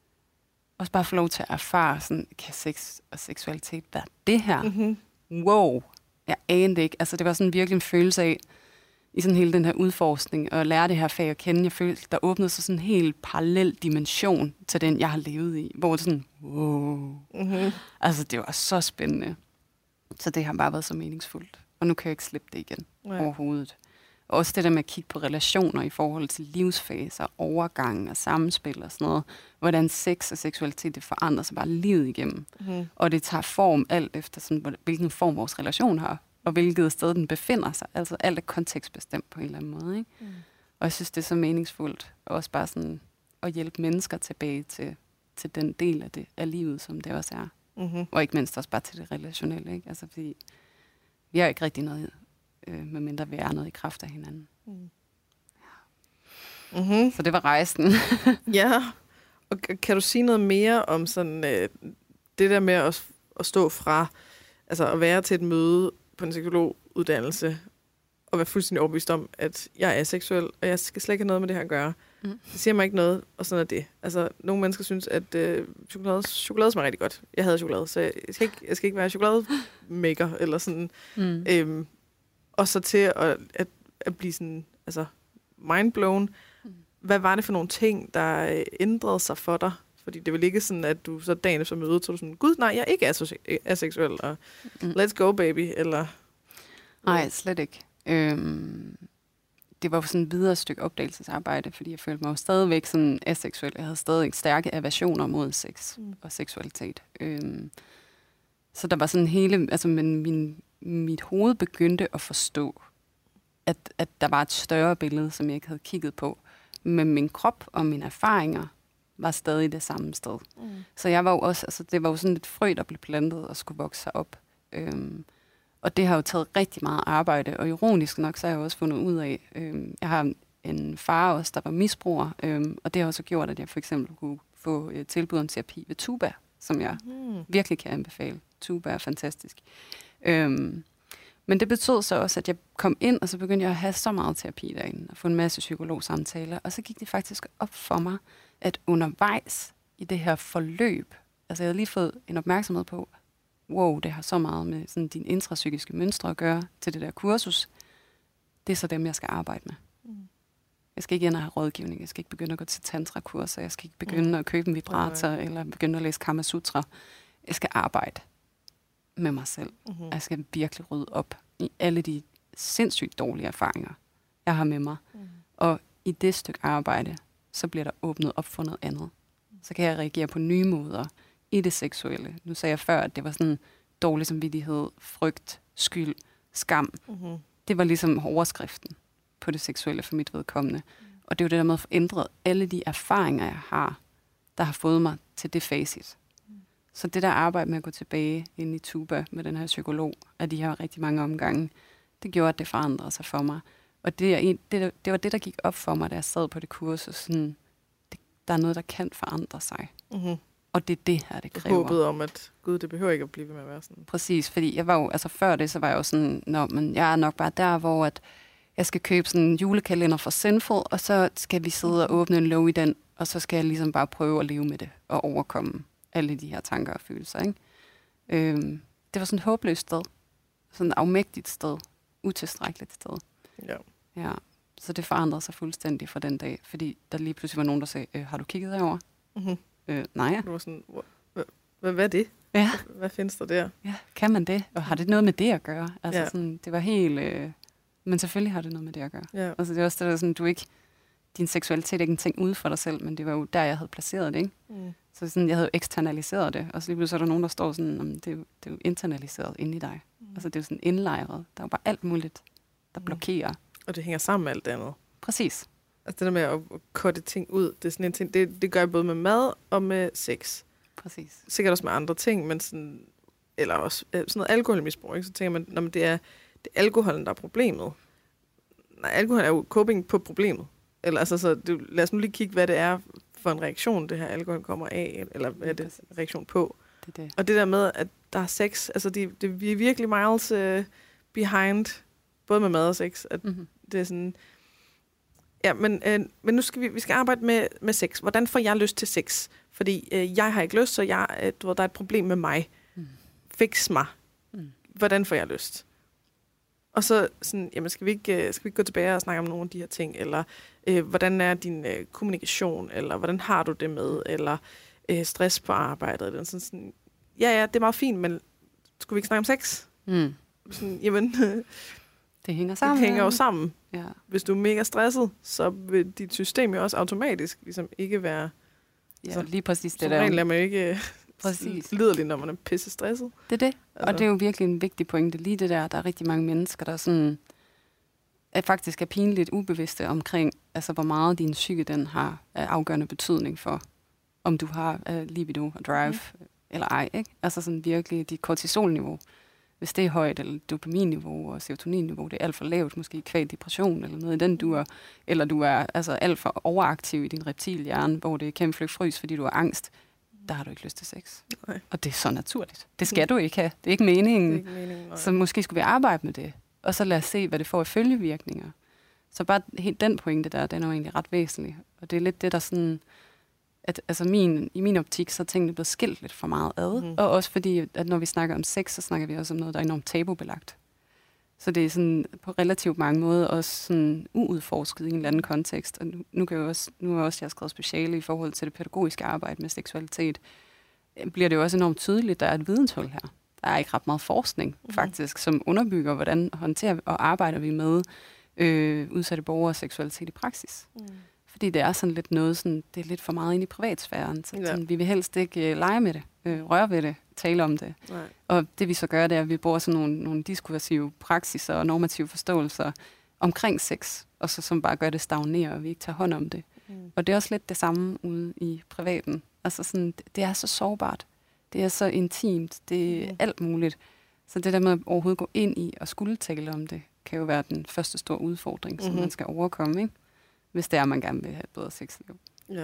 også bare få lov til at erfare, sådan, kan sex og seksualitet være det her? Mm-hmm. Wow, jeg anede ikke. Altså, det var sådan virkelig en følelse af, i sådan hele den her udforskning, og lære det her fag at kende. Jeg følte, der åbnede sig sådan en helt parallel dimension til den, jeg har levet i. Hvor det sådan, wow. Mm-hmm. Altså, det var så spændende. Så det har bare været så meningsfuldt. Og nu kan jeg ikke slippe det igen ja. Overhovedet. Og også det der med at kigge på relationer i forhold til livsfaser, overgang og samspil og sådan noget. Hvordan sex og seksualitet, det forandrer sig bare livet igennem. Mm-hmm. Og det tager form alt efter, sådan, hvilken form vores relation har. Og hvilket sted den befinder sig. Altså alt er kontekstbestemt på en eller anden måde. Ikke? Mm. Og jeg synes, det er så meningsfuldt. Og også bare sådan at hjælpe mennesker tilbage til, til den del af, det, af livet, som det også er. Mm-hmm. Og ikke mindst også bare til det relationelle. Ikke? Altså fordi vi har ikke rigtig noget, øh, medmindre vi er noget i kraft af hinanden. Mm. Ja. Mm-hmm. Så det var rejsen. Ja, og kan du sige noget mere om sådan øh, det der med at, at stå fra, altså at være til et møde på en psykologuddannelse, og være fuldstændig overbevist om, at jeg er seksuel, og jeg skal slet ikke have noget med det her at gøre. Mm. Det siger mig ikke noget, og sådan er det. Altså, nogle mennesker synes, at øh, chokolade, chokolade smager rigtig godt. Jeg havde chokolade, så jeg skal ikke, jeg skal ikke være chokolademaker, eller sådan. Mm. Øhm, og så til at, at, at blive sådan, altså, mindblown. Mm. Hvad var det for nogle ting, der ændrede sig for dig? Fordi det vil ikke sådan, at du så dagen efter mødet, så er du sådan, gud, nej, jeg ikke er aseksuel, og mm. let's go, baby, eller... Nej, slet ikke. Øhm, det var sådan et videre stykke opdagelsesarbejde, fordi jeg følte mig jo stadigvæk sådan aseksuel. Jeg havde stadig stærke aversioner mod sex mm. og seksualitet. Øhm, så der var sådan hele... Altså, men min, mit hoved begyndte at forstå, at, at der var et større billede, som jeg ikke havde kigget på. Men min krop og mine erfaringer var stadig det samme sted. Mm. Så jeg var jo også, altså det var jo sådan et frø, der blev plantet og skulle vokse sig op. Øhm, og det har jo taget rigtig meget arbejde, og ironisk nok, så har jeg også fundet ud af, øhm, jeg har en far også, der var misbruger, øhm, og det har også gjort, at jeg for eksempel kunne få et tilbud om terapi ved Tuba, som jeg mm. virkelig kan anbefale. Tuba er fantastisk. Øhm, men det betød så også, at jeg kom ind, og så begyndte jeg at have så meget terapi derinde, og få en masse psykologsamtaler, og så gik det faktisk op for mig, at undervejs i det her forløb, altså jeg havde lige fået en opmærksomhed på, wow, det har så meget med sådan dine intrapsykiske mønstre at gøre til det der kursus. Det er så dem, jeg skal arbejde med. Mm. Jeg skal ikke ind og have rådgivning, jeg skal ikke begynde at gå til tantrakurser, jeg skal ikke begynde mm. at købe en vibrator, okay. eller begynde at læse Kama Sutra. Jeg skal arbejde med mig selv. Mm-hmm. Jeg skal virkelig rydde op i alle de sindssygt dårlige erfaringer, jeg har med mig. Mm. Og i det stykke arbejde, så bliver der åbnet op for noget andet. Så kan jeg reagere på nye måder i det seksuelle. Nu sagde jeg før, at det var sådan dårlig samvittighed, frygt, skyld, skam. Mm-hmm. Det var ligesom overskriften på det seksuelle for mit vedkommende. Mm. Og det er jo det der med at få ændret alle de erfaringer, jeg har, der har fået mig til det facit. Mm. Så det der arbejde med at gå tilbage ind i tuba med den her psykolog, af de her rigtig mange omgange, det gjorde, at det forandrede sig for mig. Og det, det, det var det, der gik op for mig, da jeg sad på det kursus. Sådan, det, der er noget, der kan forandre sig. Mm-hmm. Og det er det her, det kræver. Håbet om, at gud, det behøver ikke at blive ved med at være sådan. Præcis, fordi jeg var jo, altså før det, så var jeg jo sådan, nå, men jeg er nok bare der, hvor at jeg skal købe sådan en julekalender fra Sinful, og så skal vi sidde og åbne en låg i den, og så skal jeg ligesom bare prøve at leve med det, og overkomme alle de her tanker og følelser, ikke? Øhm, det var sådan et håbløst sted. Sådan et afmægtigt sted. Utilstrækkeligt sted. Ja. Ja. Så det forandrede sig fuldstændig fra den dag, fordi der lige pludselig var nogen, der sagde, øh, har du kigget herover? Mm-hmm. Øh, nej. Du var sådan, hvad, hvad er det? Ja. Hvad, hvad findes der der? Ja, kan man det? Og har det noget med det at gøre? Altså ja. sådan, det var helt... Øh, men selvfølgelig har det noget med det at gøre. Ja. Altså det er også det der sådan, du ikke... Din seksualitet er ikke en ting ude for dig selv, men det var jo der, jeg havde placeret det, ikke? Mm. Så sådan, jeg havde jo eksternaliseret det, og så lige pludselig er der nogen, der står sådan, det er jo, det er jo internaliseret inde i dig. Mm. Altså det er jo sådan indlejret. Der er jo bare alt muligt, der blokerer. Mm. Og det hænger sammen med alt det andet. Præcis. Altså det der med at korte ting ud, det er sådan en ting, det, det gør jeg både med mad og med sex. Præcis. Sikkert også med andre ting, men sådan, eller også sådan noget alkoholmisbrug, ikke? Så tænker man, når det er, det er alkoholen, der er problemet. Nej, alkohol er jo coping på problemet. Eller altså, så det, lad os nu lige kigge, hvad det er for en reaktion, det her alkohol kommer af, eller hvad er det en reaktion på. Det det. Og det der med, at der er sex, altså det, det, vi er virkelig miles uh, behind, både med mad og sex, at mm-hmm. det er sådan... Ja, men, øh, men nu skal vi, vi skal arbejde med, med sex. Hvordan får jeg lyst til sex? Fordi øh, jeg har ikke lyst, så jeg, øh, du ved, der er et problem med mig. Mm. Fix mig. Mm. Hvordan får jeg lyst? Og så sådan, jamen skal vi ikke, skal vi ikke gå tilbage og snakke om nogle af de her ting? Eller øh, hvordan er din øh, kommunikation? Eller hvordan har du det med? Eller øh, stress på arbejdet? Eller sådan, sådan, ja, ja, det er meget fint, men skulle vi ikke snakke om sex? Mm. Sådan, jamen... Det hænger sammen. Det hænger jo sammen. Ja. Hvis du er mega stresset, så vil dit system jo også automatisk ligesom ikke være... Ja, altså, lige præcis det som der. Som regel er man jo ikke præcis. liderlig, når man er pisse stresset. Det er det. Og altså. Det er jo virkelig en vigtig pointe. Lige det der, der er rigtig mange mennesker, der sådan, er faktisk er pinligt ubevidste omkring, altså hvor meget din psyke den har afgørende betydning for, om du har uh, libido og drive mm. eller ej. Ikke? Altså sådan virkelig dit kortisolniveau. Hvis det er højt, eller dopaminniveau og serotoninniveau, det er alt for lavt, måske kvæg depression eller noget i den dur, eller du er altså alt for overaktiv i din reptilhjerne, hvor det er kæmpe flygt frys, fordi du har angst, der har du ikke lyst til sex. Nej. Og det er så naturligt. Det skal du ikke have. Det er ikke meningen. Det er ikke meningen, så måske skulle vi arbejde med det, og så lad os se, hvad det får af følgevirkninger. Så bare helt den pointe der, den er jo egentlig ret væsentlig. Og det er lidt det, der sådan... At, altså min, i min optik, så er tingene blevet skilt lidt for meget ad. Mm. Og også fordi, at når vi snakker om sex, så snakker vi også om noget, der er enormt tabubelagt. Så det er sådan på relativt mange måder også sådan uudforsket i en eller anden kontekst. Og nu, nu, kan jeg også, nu er også jeg skrevet speciale i forhold til det pædagogiske arbejde med seksualitet. Bliver det jo også enormt tydeligt, at der er et videnshul her. Der er ikke ret meget forskning, mm. faktisk, som underbygger, hvordan håndterer og arbejder vi med øh, udsatte borgere og seksualitet i praksis. Mm. Fordi det er sådan lidt noget, sådan, det er lidt for meget inde i privatsfæren. Så, ja. Sådan, vi vil helst ikke uh, lege med det, uh, røre ved det, tale om det. Nej. Og det vi så gør, det er, at vi bruger sådan nogle, nogle diskursive praksiser og normative forståelser omkring sex, og så som bare gør det stagnere, og vi ikke tager hånd om det. Mm. Og det er også lidt det samme ude i privaten. Altså sådan, det, det er så sårbart. Det er så intimt. Det er mm. alt muligt. Så det der med at overhovedet gå ind i og skulle tale om det, kan jo være den første store udfordring, mm-hmm. som man skal overkomme, ikke? Hvis det er, man gerne vil have et bedre sexliv. Ja.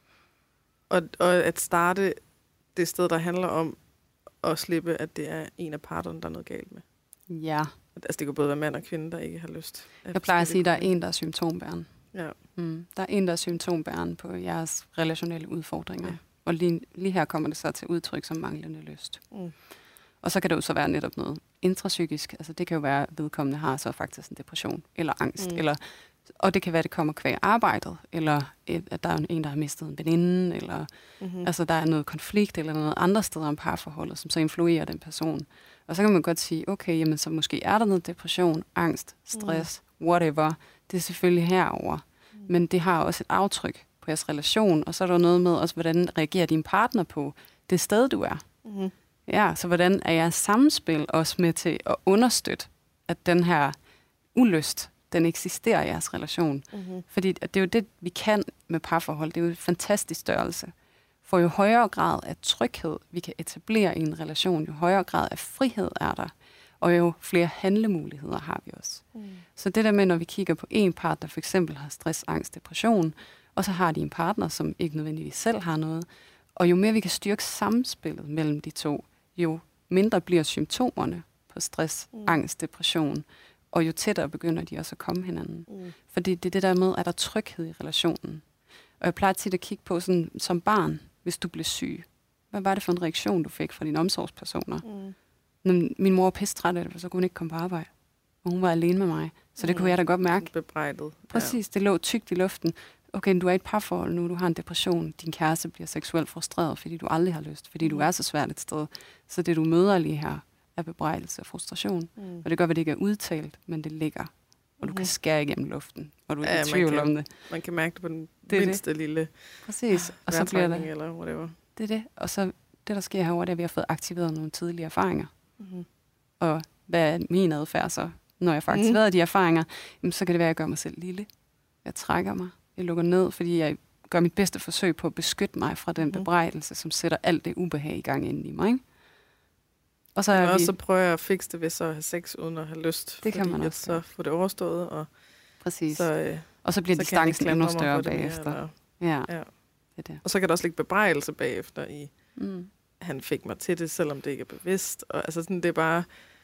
Og, og at starte det sted, der handler om at slippe, at det er en af parterne, der er noget galt med. Ja. Altså det kan både være mand og kvinde, der ikke har lyst. Jeg plejer at sige, at der er en, der er symptombærende. Ja. Mm. Der er en, der er symptombærende på jeres relationelle udfordringer. Ja. Og lige, lige her kommer det så til udtryk som manglende lyst. Mm. Og så kan det jo så være netop noget intrapsykisk. Altså det kan jo være, at vedkommende har så faktisk en depression eller angst, mm. eller og det kan være, at det kommer kvæg arbejdet, eller at der er en, der har mistet en veninde, eller mm-hmm. altså, der er noget konflikt, eller noget andre steder om parforholdet, som så influerer den person. Og så kan man godt sige, okay, jamen, så måske er der noget depression, angst, stress, mm. whatever. Det er selvfølgelig herover, mm. men det har også et aftryk på jeres relation, og så er der noget med også, hvordan reagerer din partner på det sted, du er. Mm-hmm. Ja, så hvordan er jeres samspil også med til at understøtte, at den her ulyst, den eksisterer i jeres relation? Mm-hmm. Fordi det er jo det, vi kan med parforhold. Det er jo en fantastisk størrelse. For jo højere grad af tryghed, vi kan etablere i en relation, jo højere grad af frihed er der, og jo flere handlemuligheder har vi også. Mm. Så det der med, når vi kigger på en part, der for eksempel har stress, angst, depression, og så har de en partner, som ikke nødvendigvis selv har noget, og jo mere vi kan styrke samspillet mellem de to, jo mindre bliver symptomerne på stress, mm. angst, depression, og jo tættere begynder de også at komme hinanden. Mm. Fordi det er det der med, at der er tryghed i relationen. Og jeg plejer tit at kigge på sådan, som barn, hvis du blev syg. Hvad var det for en reaktion, du fik fra dine omsorgspersoner? Mm. Når min mor var pissetræt af det, så kunne hun ikke komme på arbejde. Og hun var alene med mig. Så det mm. kunne jeg da godt mærke. Bebrejdet. Præcis, det lå tykt i luften. Okay, du er i et parforhold nu, du har en depression. Din kæreste bliver seksuelt frustreret, fordi du aldrig har lyst. Fordi du er så svært et sted. Så det, du møder lige her, er bebrejdelse og frustration. Mm. Og det gør, at det ikke er udtalt, men det ligger. Og du mm-hmm. kan skære igennem luften, og du er ja, i tvivl kan, om det. Man kan mærke det på den det mindste det. lille Præcis. Og så bliver det, eller whatever. Det er det. Og så det, der sker herovre, det er, at vi har fået aktiveret nogle tidlige erfaringer. Mm-hmm. Og hvad er min adfærd så? Når jeg får aktiveret mm-hmm. de erfaringer, jamen, så kan det være, at jeg gør mig selv lille. Jeg trækker mig. Jeg lukker ned, fordi jeg gør mit bedste forsøg på at beskytte mig fra den mm-hmm. bebrejdelse, som sætter alt det ubehag i gang inde i mig. Ikke? Og så, og vi... så prøver jeg at fikse det ved så at have sex uden at have lyst. Det kan man også. Så får det overstået. Og præcis. Så, øh, og så bliver så distancen endnu større bagefter. Mere, ja. ja. Det det. Og så kan der også ligge bebrejdelse bagefter i, mm. han fik mig til det, selvom det ikke er bevidst. Og, altså sådan, det er bare...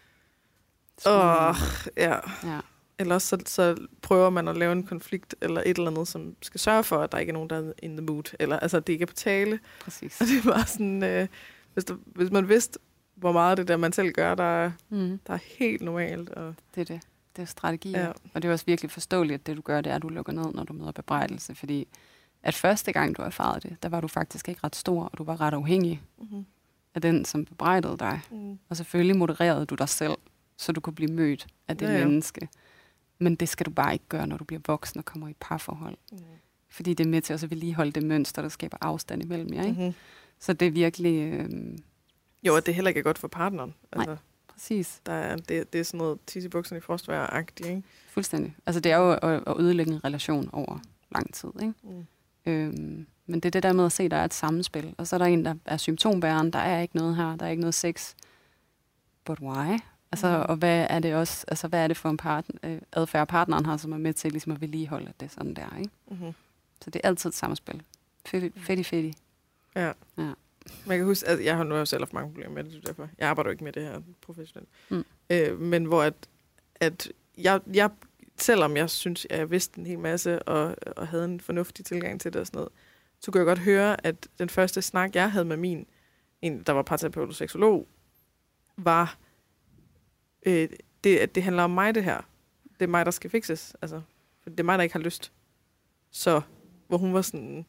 Åh, ja. ja. Eller også så, så prøver man at lave en konflikt eller et eller andet, som skal sørge for, at der ikke er nogen, der er in the mood. Eller altså, at det ikke er på tale. Præcis. Og det er bare sådan... Øh, hvis, der, hvis man vidste, hvor meget det der, man selv gør, der er, mm. der er helt normalt. Og det er det. Det er strategier. Ja. Og det er også virkelig forståeligt, at det du gør, det er, at du lukker ned, når du møder bebrejdelse. Fordi at første gang, du erfarede det, der var du faktisk ikke ret stor, og du var ret afhængig mm-hmm. af den, som bebrejdede dig. Mm. Og selvfølgelig modererede du dig selv, så du kunne blive mødt af det ja, ja. menneske. Men det skal du bare ikke gøre, når du bliver voksen og kommer i parforhold. Mm. Fordi det er med til at vedligeholde det mønster, der skaber afstand imellem jer. Ikke? Mm-hmm. Så det er virkelig... Øh, jo, og det heller ikke er godt for partneren. Altså, nej, præcis. Der er, det, det er sådan noget tisse i bukserne i frostvejr-agtigt, ikke? Fuldstændig. Altså det er jo at, at ødelægge en relation over lang tid, ikke? Mm. Øhm, men det er det der med at se, at der er et sammenspil. Og så er der en, der er symptombæreren. Der er ikke noget her. Der er ikke noget sex. But why? Altså, mm. og hvad er det også? Altså, hvad er det for en partner, øh, adfærd, partneren har, som er med til ligesom at vedligeholde, at det er sådan der, ikke? Mm-hmm. Så det er altid et sammenspil. Fedt, fedt, fedt. Ja. ja. Man kan huske, at jeg har nu også selv haft mange problemer med det, derfor. Jeg arbejder jo ikke med det her professionelt. Mm. Øh, men hvor at, at jeg, jeg, selvom jeg synes, at jeg vidste en hel masse, og, og havde en fornuftig tilgang til det og sådan noget, så kunne jeg godt høre, at den første snak, jeg havde med min, en, der var parterapeut og seksolog, var, øh, det, at det handler om mig, det her. Det er mig, der skal fikses. Altså, det er mig, der ikke har lyst. Så, hvor hun var sådan...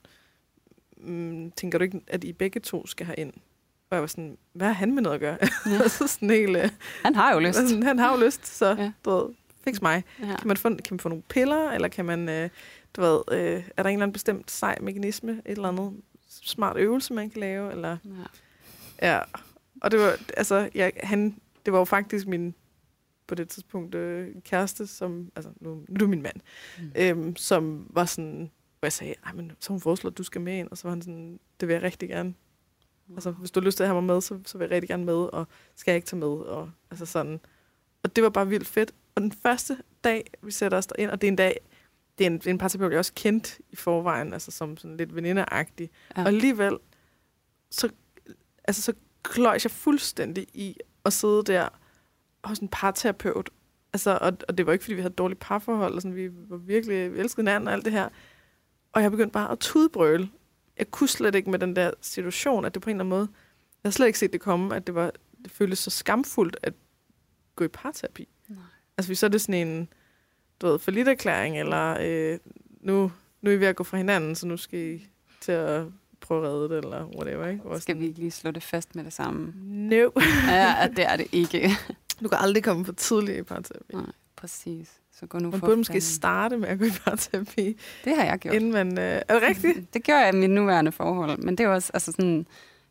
tænker du ikke, at I begge to skal have ind? Og jeg var sådan, hvad har han med noget at gøre? Ja. så sådan helt, uh, han har jo lyst. Sådan, han har jo lyst, så ja. du ved, fix mig. Ja. Kan, man få, kan man få nogle piller, eller kan man, uh, du ved, uh, er der en eller anden bestemt sej mekanisme, et eller andet smart øvelse, man kan lave? Eller? Ja. ja. Og det var, altså, jeg, han, det var jo faktisk min, på det tidspunkt, øh, kæreste, som, altså, nu, nu er du min mand, mm. øhm, som var sådan, hvor jeg sagde, men så hun foreslår, at du skal med ind, og så var han sådan, det vil jeg rigtig gerne. Wow. Altså, hvis du har lyst til at have mig med, så, så vil jeg rigtig gerne med, og skal jeg ikke tage med, og altså sådan. Og det var bare vildt fedt. Og den første dag, vi sætter os derind, og det er en dag, det er en, en parterapeut, jeg også kendt i forvejen, altså som sådan lidt venindeagtig. Ja. Og alligevel, så, altså, så kløjs jeg fuldstændig i at sidde der hos en parterapeut. Altså, og, og det var ikke, fordi vi havde et dårligt parforhold, og sådan, vi var virkelig, vi elskede hinanden og alt det her. Og jeg begyndte bare at tudbrøle. Jeg kunne slet ikke med den der situation, at det på en eller anden måde... Jeg havde slet ikke set det komme, at det var det føltes så skamfuldt at gå i parterapi. Nej. Altså, hvis så er det sådan en, du ved, forlitterklæring, eller øh, nu, nu er I ved at gå fra hinanden, så nu skal I til at prøve at redde det, eller whatever, ikke? Hvor skal vi ikke lige slå det fast med det samme? No. Ja, det er det ikke. Du kan aldrig komme for tidligt i parterapi. Nej, præcis. Så gå nu man for burde måske starte med at gå i parterapi. Det har jeg gjort. Inden man, øh, er det rigtigt? Det gjorde jeg i mit nuværende forhold. Men det er også, altså sådan,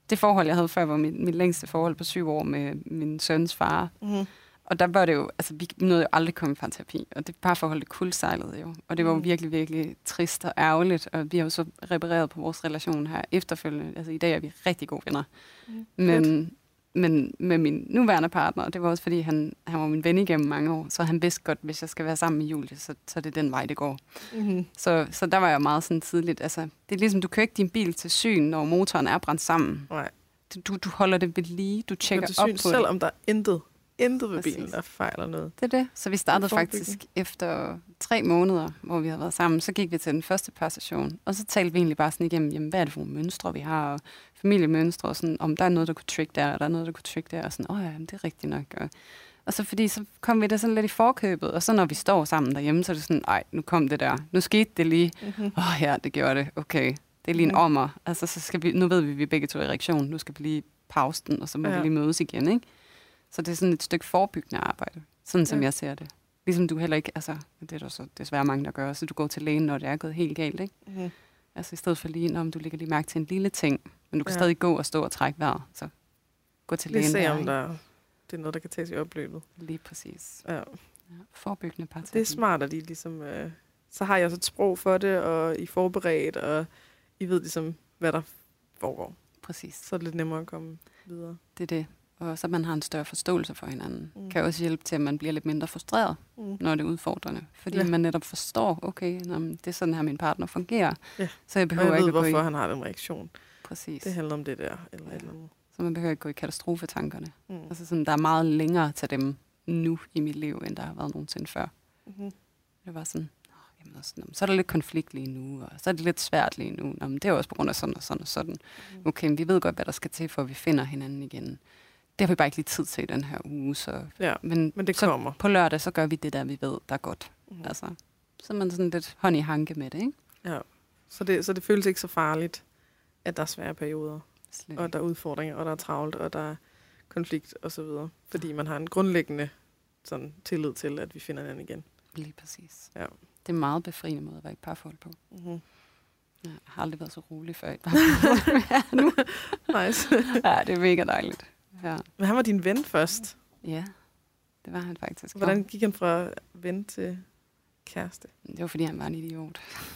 det forhold, jeg havde før, var mit, mit længste forhold på syv år med min søns far. Mm. Og der var det jo, altså vi nåede jo aldrig komme fra terapi, og det parforhold, det kuldsejlede jo. Og det var jo virkelig, virkelig trist og ærgerligt, og vi har jo så repareret på vores relation her efterfølgende. Altså i dag er vi rigtig gode venner. Mm. Men, men med min nuværende partner, det var også fordi, han, han var min ven igennem mange år, så han vidste godt, hvis jeg skal være sammen med Julie, så, så det er den vej, det går. Mm-hmm. Så, så der var jeg meget sådan tidligt. Altså, det er ligesom, du kører ikke din bil til syn, når motoren er brændt sammen. Nej. Du, du holder det ved lige, du tjekker op på det. Selv om der er intet. Intet ved bilen, der fejler noget. Det er det. Så vi startede faktisk efter tre måneder, hvor vi havde været sammen. Så gik vi til den første par session, og så talte vi egentlig bare sådan igennem, jamen, hvad er det for mønstre, vi har, og familiemønstre, og sådan, om der er noget, der kunne trigge der, og der er noget, der kunne trigge der, og sådan, åh oh ja, det er rigtigt nok. Og, og så fordi, så kom vi der sådan lidt i forkøbet, og så når vi står sammen derhjemme, så er det sådan, ej, nu kom det der. Nu skete det lige. Åh mm-hmm. oh, ja, det gjorde det. Okay. Det er lige en ommer. Altså, så skal vi, nu ved vi, at vi begge to er i reaktion. Nu skal vi lige pause den, og så må ja. vi lige mødes igen, ikke? Så det er sådan et stykke forebyggende arbejde, sådan som ja. jeg ser det. Ligesom du heller ikke, altså, det er der så desværre mange, der gør, så du går til lægen, når det er gået helt galt, ikke? Mm-hmm. Altså i stedet for lige, når du lægger lige mærke til en lille ting, men du kan ja. stadig gå og stå og trække vejret, så gå til lægen. Lige se, om der, det er noget, der kan tages i opløbet. Lige præcis. Ja. Ja, forebyggende parterapi. Det er smart, at I ligesom, øh, så har jeg også et sprog for det, og I er forberedt, og I ved ligesom, hvad der foregår. Præcis. Så er det lidt nemmere at komme videre. Det er det. Og så man har en større forståelse for hinanden. Mm. Kan også hjælpe til, at man bliver lidt mindre frustreret, mm. når det er udfordrende. Fordi ja. man netop forstår, okay, det er sådan her, min partner fungerer. Ja. Så jeg behøver og jeg ved, ikke at hvorfor gå i... han har den reaktion. Præcis. Det handler om det der. Eller ja. eller andet. Så man behøver ikke gå i katastrofetankerne. Mm. Altså sådan, der er meget længere til dem nu i mit liv, end der har været nogensinde før. Mm-hmm. Det var sådan, oh, jamen, også, så er der lidt konflikt lige nu, og så er det lidt svært lige nu. Nå, men det er også på grund af sådan og sådan og sådan. Mm. Okay, men vi ved godt, hvad der skal til, for at vi finder hinanden igen. Det har vi bare ikke lige tid til i den her uge. Så, ja, men, men det så kommer. På lørdag, så gør vi det der, vi ved, der er godt. Mm. Altså, så er man sådan lidt hånd i hanke med det, ikke? Ja, så det, så det føles ikke så farligt, at der er svære perioder, Slet. og der er udfordringer, og der er travlt, og der er konflikt og så videre. Fordi man har en grundlæggende sådan, tillid til, at vi finder hinanden igen. Lige præcis. Ja. Det er meget befriende måde at være i parforhold på. Mm-hmm. Ja, jeg har aldrig været så rolig før i et parforhold. nu. Nice. Ja, det er mega dejligt. Ja. Men han var din ven først? Ja, det var han faktisk. Hvordan gik han fra ven til kæreste? Det var, fordi han var en idiot.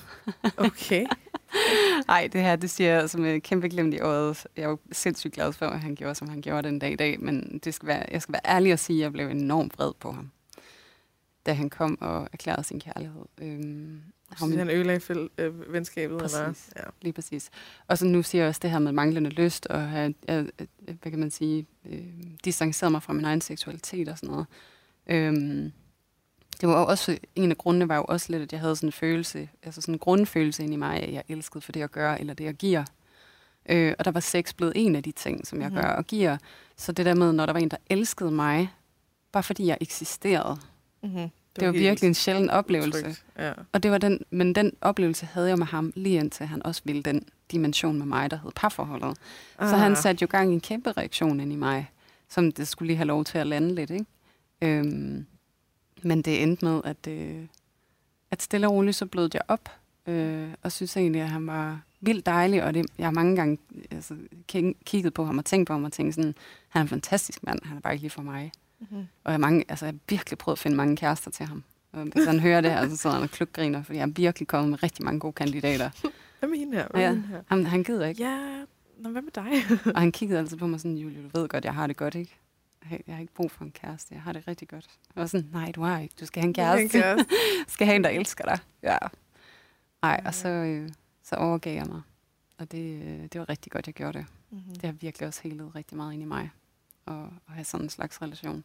Okay. Ej, det her, det siger jeg som et kæmpe glimt i øjet. Jeg er jo sindssygt glad for, at han gjorde, som han gjorde den dag i dag. Men det skal være, jeg skal være ærlig og sige, at jeg blev enormt vred på ham, da han kom og erklærede sin kærlighed. Øhm, Så han ødelagde øh, venskabet? Præcis, eller? Ja. Lige præcis. Og så nu siger jeg også det her med manglende lyst, og have, jeg, hvad kan man sige, øh, distanceret mig fra min egen seksualitet og sådan noget. Øhm, det var også, en af grundene var jo også lidt, at jeg havde sådan en følelse, altså sådan en grundfølelse ind i mig, at jeg elskede for det at gøre, eller det jeg giver. Øh, og der var sex blevet en af de ting, som jeg mm-hmm. gør og giver. Så det der med, når der var en, der elskede mig, bare fordi jeg eksisterede, mm-hmm. Det var, det var virkelig en sjælden oplevelse. Ja. Og det var den, men den oplevelse havde jeg med ham, lige indtil han også ville den dimension med mig, der hed parforholdet. Ah. Så han satte jo gang i en kæmpe reaktion ind i mig, som det skulle lige have lov til at lande lidt, ikke? Øhm, men det endte med, at, øh, at stille og roligt, så blødte jeg op, øh, og synes egentlig, at han var vildt dejlig, og det, jeg har mange gange altså, kigget på ham og tænkt på ham og tænkt sådan, han er en fantastisk mand, han er bare ikke lige for mig. Mm-hmm. Og jeg har, mange, altså, jeg har virkelig prøvet at finde mange kærester til ham. Og hvis han hører det her, så sidder han og klukgriner, fordi jeg har virkelig kommet med rigtig mange gode kandidater. Hvad med hende her? Hvad ja, hende her? Han, han gider ikke. Ja, nå, hvad med dig? Og han kiggede altid på mig sådan, Julie, du ved godt, jeg har det godt, ikke? Jeg har ikke brug for en kæreste, jeg har det rigtig godt. Jeg var sådan, nej, du har ikke. Du skal have en kæreste. En kæreste. Du skal have en, der elsker dig. Ja. Ej, og så, øh, så overgav jeg mig. Og det, øh, det var rigtig godt, jeg gjorde det. Mm-hmm. Det har virkelig også helet rigtig meget ind i mig. Og, og have sådan en slags relation.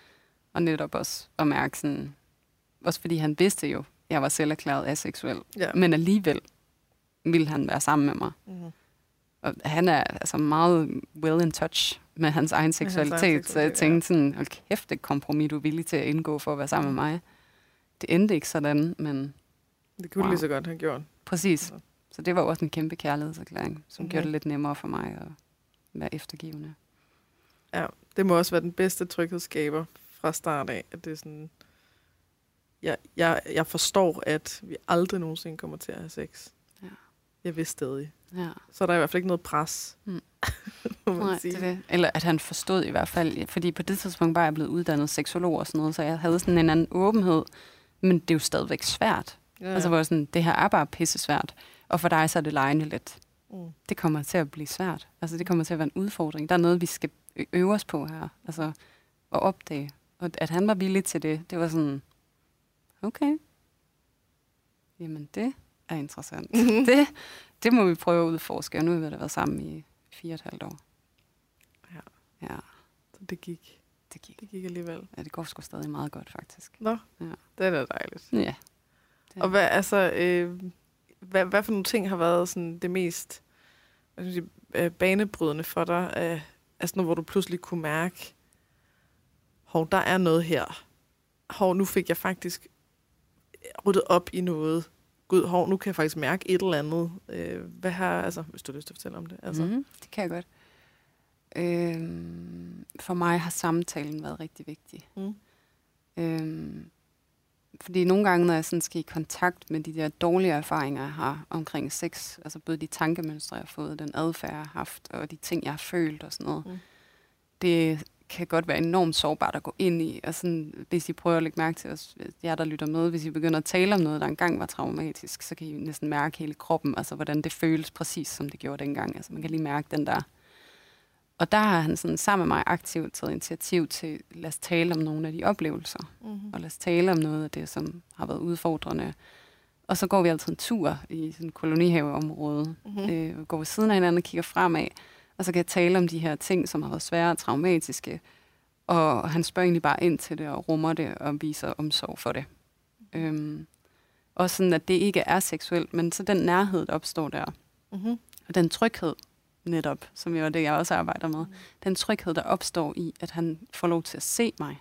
Og netop også at mærke sådan, også fordi han vidste jo, jeg var selv erklæret aseksuel, ja. Men alligevel ville han være sammen med mig. Mm-hmm. Og han er altså meget well in touch med hans egen seksualitet, hans egen seksualitet så jeg tænkte sådan, hold kæft, det kompromis, du er villig til at indgå for at være sammen mm. med mig. Det endte ikke sådan, men... Det kunne wow. lige så godt, han gjorde. Præcis. Altså. Så det var også en kæmpe kærlighedserklæring, som mm-hmm. gjorde det lidt nemmere for mig at være eftergivende. Ja, det må også være den bedste tryghedsskaber fra start af, at det er sådan, jeg, jeg, jeg forstår, at vi aldrig nogensinde kommer til at have sex. Ja. Jeg vil stadig. Ja. Så er der i hvert fald ikke noget pres. Mm. må man Nej, sige. det er det. Eller at han forstod i hvert fald, fordi på det tidspunkt var jeg blevet uddannet seksolog og sådan noget, så jeg havde sådan en anden åbenhed, men det er jo stadigvæk svært. Ja, ja. Altså hvor sådan, det her er bare pisse svært, og for dig så er det legende lidt. Mm. Det kommer til at blive svært. Altså det kommer til at være en udfordring. Der er noget, vi skal øve os på her, altså at opdage. Og at han var villig til det, det var sådan, okay, jamen det er interessant. Mm-hmm. Det, det må vi prøve at udforske, og nu har vi da været sammen i fire og et halvt år. Ja. Ja. Så det gik. Det gik. Det gik alligevel. Ja, det går sgu stadig meget godt, faktisk. Nå, ja. Det er da dejligt. Ja. Det. Og hvad, altså, øh, hvad, hvad for nogle ting har været sådan det mest hvad skal jeg sige, øh, banebrydende for dig? Øh, altså noget, hvor du pludselig kunne mærke, hov, der er noget her. Hov, nu fik jeg faktisk ryddet op i noget. Gud, hov, nu kan jeg faktisk mærke et eller andet. Øh, hvad har, altså, hvis du har lyst til at fortælle om det. Altså. Mm-hmm, det kan jeg godt. Øhm, for mig har samtalen været rigtig vigtig. Mm. Øhm, fordi nogle gange, når jeg sådan skal i kontakt med de der dårlige erfaringer, jeg har omkring sex, altså både de tankemønstre, jeg har fået, den adfærd, jeg har haft, og de ting, jeg har følt og sådan noget, mm. det kan godt være enormt sårbart at gå ind i. Og sådan, hvis I prøver at lægge mærke til os, jer der lytter med, hvis I begynder at tale om noget, der engang var traumatisk, så kan I næsten mærke hele kroppen, altså hvordan det føles præcis, som det gjorde dengang. Altså man kan lige mærke den der. Og der har han sådan sammen med mig aktivt taget initiativ til, lad os tale om nogle af de oplevelser. Mm-hmm. Og lad os tale om noget af det, som har været udfordrende. Og så går vi altid en tur i sådan et kolonihaveområde. Mm-hmm. Øh, går ved siden af hinanden og kigger fremad. Og så kan jeg tale om de her ting, som har været svære og traumatiske. Og han spørger egentlig bare ind til det og rummer det og viser omsorg for det. Mm-hmm. Øhm, og sådan, at det ikke er seksuelt, men så den nærhed, der opstår der. Mm-hmm. Og den tryghed, netop, som jo er det, jeg også arbejder med. Mm. Den tryghed, der opstår i, at han får lov til at se mig.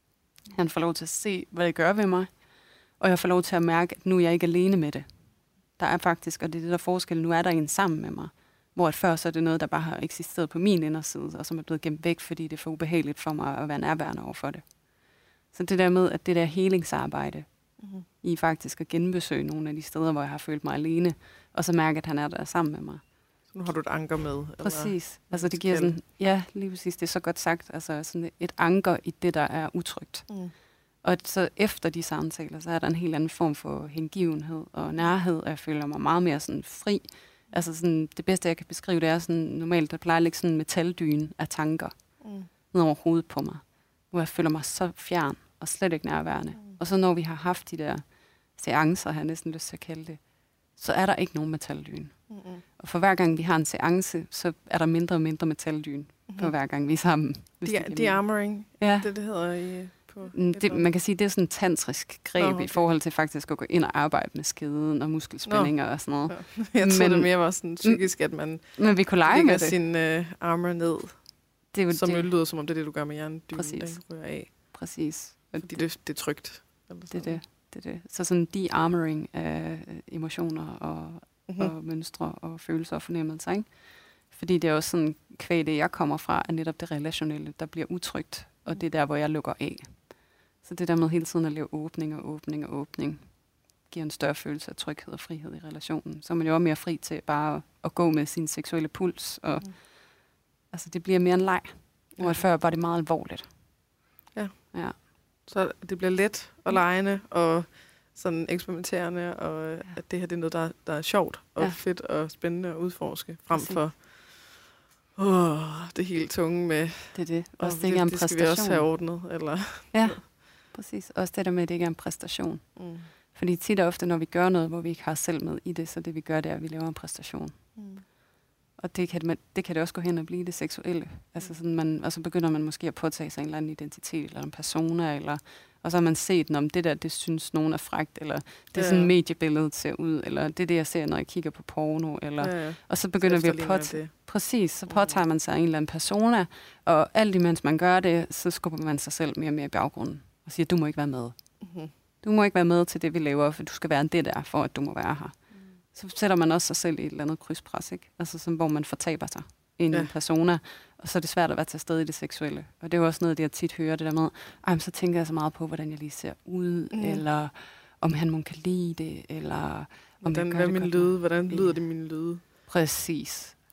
Han får lov til at se, hvad det gør ved mig. Og jeg får lov til at mærke, at nu er jeg ikke alene med det. Der er faktisk, og det er det der forskel, nu er der en sammen med mig. Hvor at før så er det noget, der bare har eksisteret på min inderside, og som er blevet gemt væk, fordi det er for ubehageligt for mig at være nærværende over for det. Så det der med, at det der helingsarbejde, mm. i faktisk at genbesøge nogle af de steder, hvor jeg har følt mig alene, og så mærke, at han er der sammen med mig. Nu har du et anker med. Præcis. Eller? Altså det giver sådan, ja, lige præcis, det er så godt sagt, altså sådan et anker i det, der er utrygt. Mm. Og så efter de samtaler, så er der en helt anden form for hengivenhed og nærhed, og jeg føler mig meget mere sådan fri. Altså sådan, det bedste, jeg kan beskrive, det er sådan, normalt, der plejer at ligge sådan en metaldyne af tanker mm. ned over hovedet på mig, hvor jeg føler mig så fjern og slet ikke nærværende. Mm. Og så når vi har haft de der seancer, har jeg næsten lyst til at kalde det, så er der ikke nogen metaldyne. Mm-hmm. Og for hver gang vi har en seance, så er der mindre og mindre metaldyne mm-hmm. for hver gang vi er sammen. De-armoring, ja. det det hedder i... Det, man kan sige, det er sådan en tantrisk greb oh, okay. i forhold til faktisk at gå ind og arbejde med skeden og muskelspændinger no. og sådan noget. Ja. Jeg tror, det mere var sådan psykisk, at man men vi kunne lege med det. Sin uh, armor ned, det er som det. Jo lyder som om det er det, du gør med hjernedynen, den ryger af. Præcis. Fordi det, det er trygt. Det er det. det er det. Så sådan de-armoring af emotioner og, mm-hmm. og mønstre og følelser og fornemmelser, ikke? Fordi det er også sådan, kvæg det, jeg kommer fra, er netop det relationelle, der bliver utrygt, og det er der, hvor jeg lukker af. Så det der med hele tiden at lave åbning og åbning og åbning, giver en større følelse af tryghed og frihed i relationen. Så er man jo også mere fri til bare at gå med sin seksuelle puls. Og, mm. altså, det bliver mere en leg, hvor ja. Før var det meget alvorligt. Ja. ja. Så det bliver let og legende og sådan eksperimenterende, og ja. At det her det er noget, der, der er sjovt og ja. Fedt og spændende at udforske, frem Præcis. For oh, det helt tunge med... Det er det. Også det, det ikke er en det præstation. skal vi også have ordnet. Eller? Ja, præcis. Også det der med, at det ikke er en præstation. Mm. Fordi tit og ofte, når vi gør noget, hvor vi ikke har os selv med i det, så det vi gør, det er, at vi laver en præstation. Mm. Og det kan, det kan det også gå hen og blive det seksuelle. Altså sådan man, og så begynder man måske at påtage sig en eller anden identitet, eller en persona, eller, og så har man set, om det der, det synes nogen er frækt, eller det er ja. Sådan mediebilledet ser ud, eller det er det, jeg ser, når jeg kigger på porno, eller, ja, ja. Og så begynder så vi at påtage... Præcis, så påtager man sig en eller anden persona, og alt imens man gør det, så skubber man sig selv mere og mere i baggrunden, og siger, du må ikke være med. Mm-hmm. Du må ikke være med til det, vi laver, for du skal være det der, for at du må være her. Så sætter man også sig selv i et eller andet krydspres, ikke? Altså sådan, hvor man fortaber sig ind i ja. En persona, og så er det svært at være til stede i det seksuelle. Og det er jo også noget, det jeg tit hører, det der med, ej, så tænker jeg så meget på, hvordan jeg lige ser ud, mm. eller om han må kan lide det, eller om hvordan, jeg gør hvad det min godt lyde, hvordan lyder det min lyde? Præcis.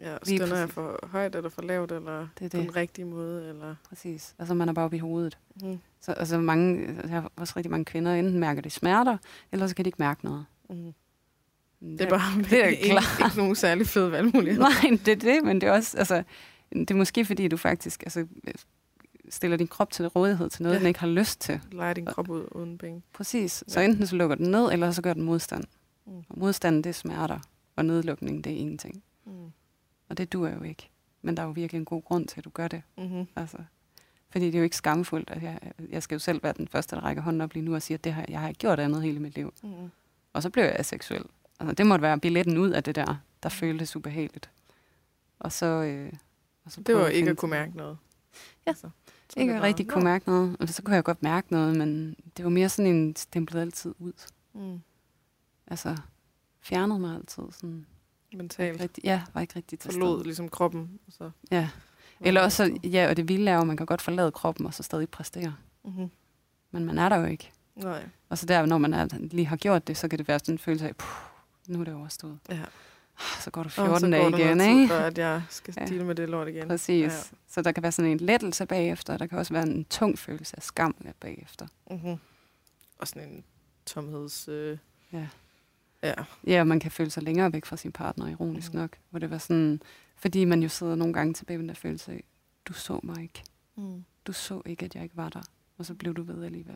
Ja, stønner jeg for højt eller for lavt, eller det det. På den rigtige måde? Eller? Præcis. Altså man er bare oppe i hovedet. Mm. Så altså, mange, jeg har også rigtig mange kvinder, enten mærker de smerter, eller så kan de ikke mærke noget. Mm. Det er bare det er ikke, ikke nogen særlig fed valgmulighed. Nej, det er det, men det er også, altså, det er måske fordi, du faktisk altså, stiller din krop til rådighed til noget, ja. Den ikke har lyst til. Leger din krop ud uden penge. Præcis. Så ja. Enten så lukker den ned, eller så gør den modstand. Mm. Og modstanden, det er smerter, og nedlukning, det er ingenting. Mm. Og det duer jo ikke. Men der er jo virkelig en god grund til, at du gør det. Mm-hmm. Altså, fordi det er jo ikke skamfuldt, at jeg, jeg skal jo selv være den første, der rækker hånden op lige nu og siger, at det her, jeg har ikke gjort andet hele mit liv. Mm-hmm. Og så bliver jeg aseksuel. Altså, det måtte være billetten ud af det der, der føltes ubehageligt. Og så... Øh, og så det var ikke at kunne mærke noget. Ja, altså, ikke at rigtig kunne mærke noget. Og så kunne jeg godt mærke noget, men det var mere sådan en stemplet altid ud. Mm. Altså, fjernede mig altid sådan... Mentalt. Rigtig, ja, var ikke rigtig til forlod ligesom kroppen. Og så ja. Eller også, ja, og det vilde er jo, at man kan godt forlade kroppen, og så stadig præstere. Mm-hmm. Men man er der jo ikke. Nej. Og så der, når man er, lige har gjort det, så kan det være sådan en følelse af, puh, nu er det overstået. Ja. Så går du fjorten dage igen, ikke? For at jeg skal stille ja. Med det lort igen. Præcis. Ja. Så der kan være sådan en lettelse bagefter, der kan også være en tung følelse af skam bagefter. Mm-hmm. Og sådan en tomheds... Øh ja. Ja. Ja, og man kan føle sig længere væk fra sin partner, ironisk mm. nok. Hvor det var sådan, fordi man jo sidder nogle gange tilbage med den der følelse af, du så mig ikke. Mm. Du så ikke, at jeg ikke var der. Og så blev du ved alligevel.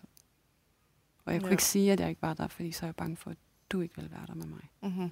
Og jeg kunne ja. Ikke sige, at jeg ikke var der, fordi så er jeg bange for, at du ikke vil være der med mig. Mm-hmm.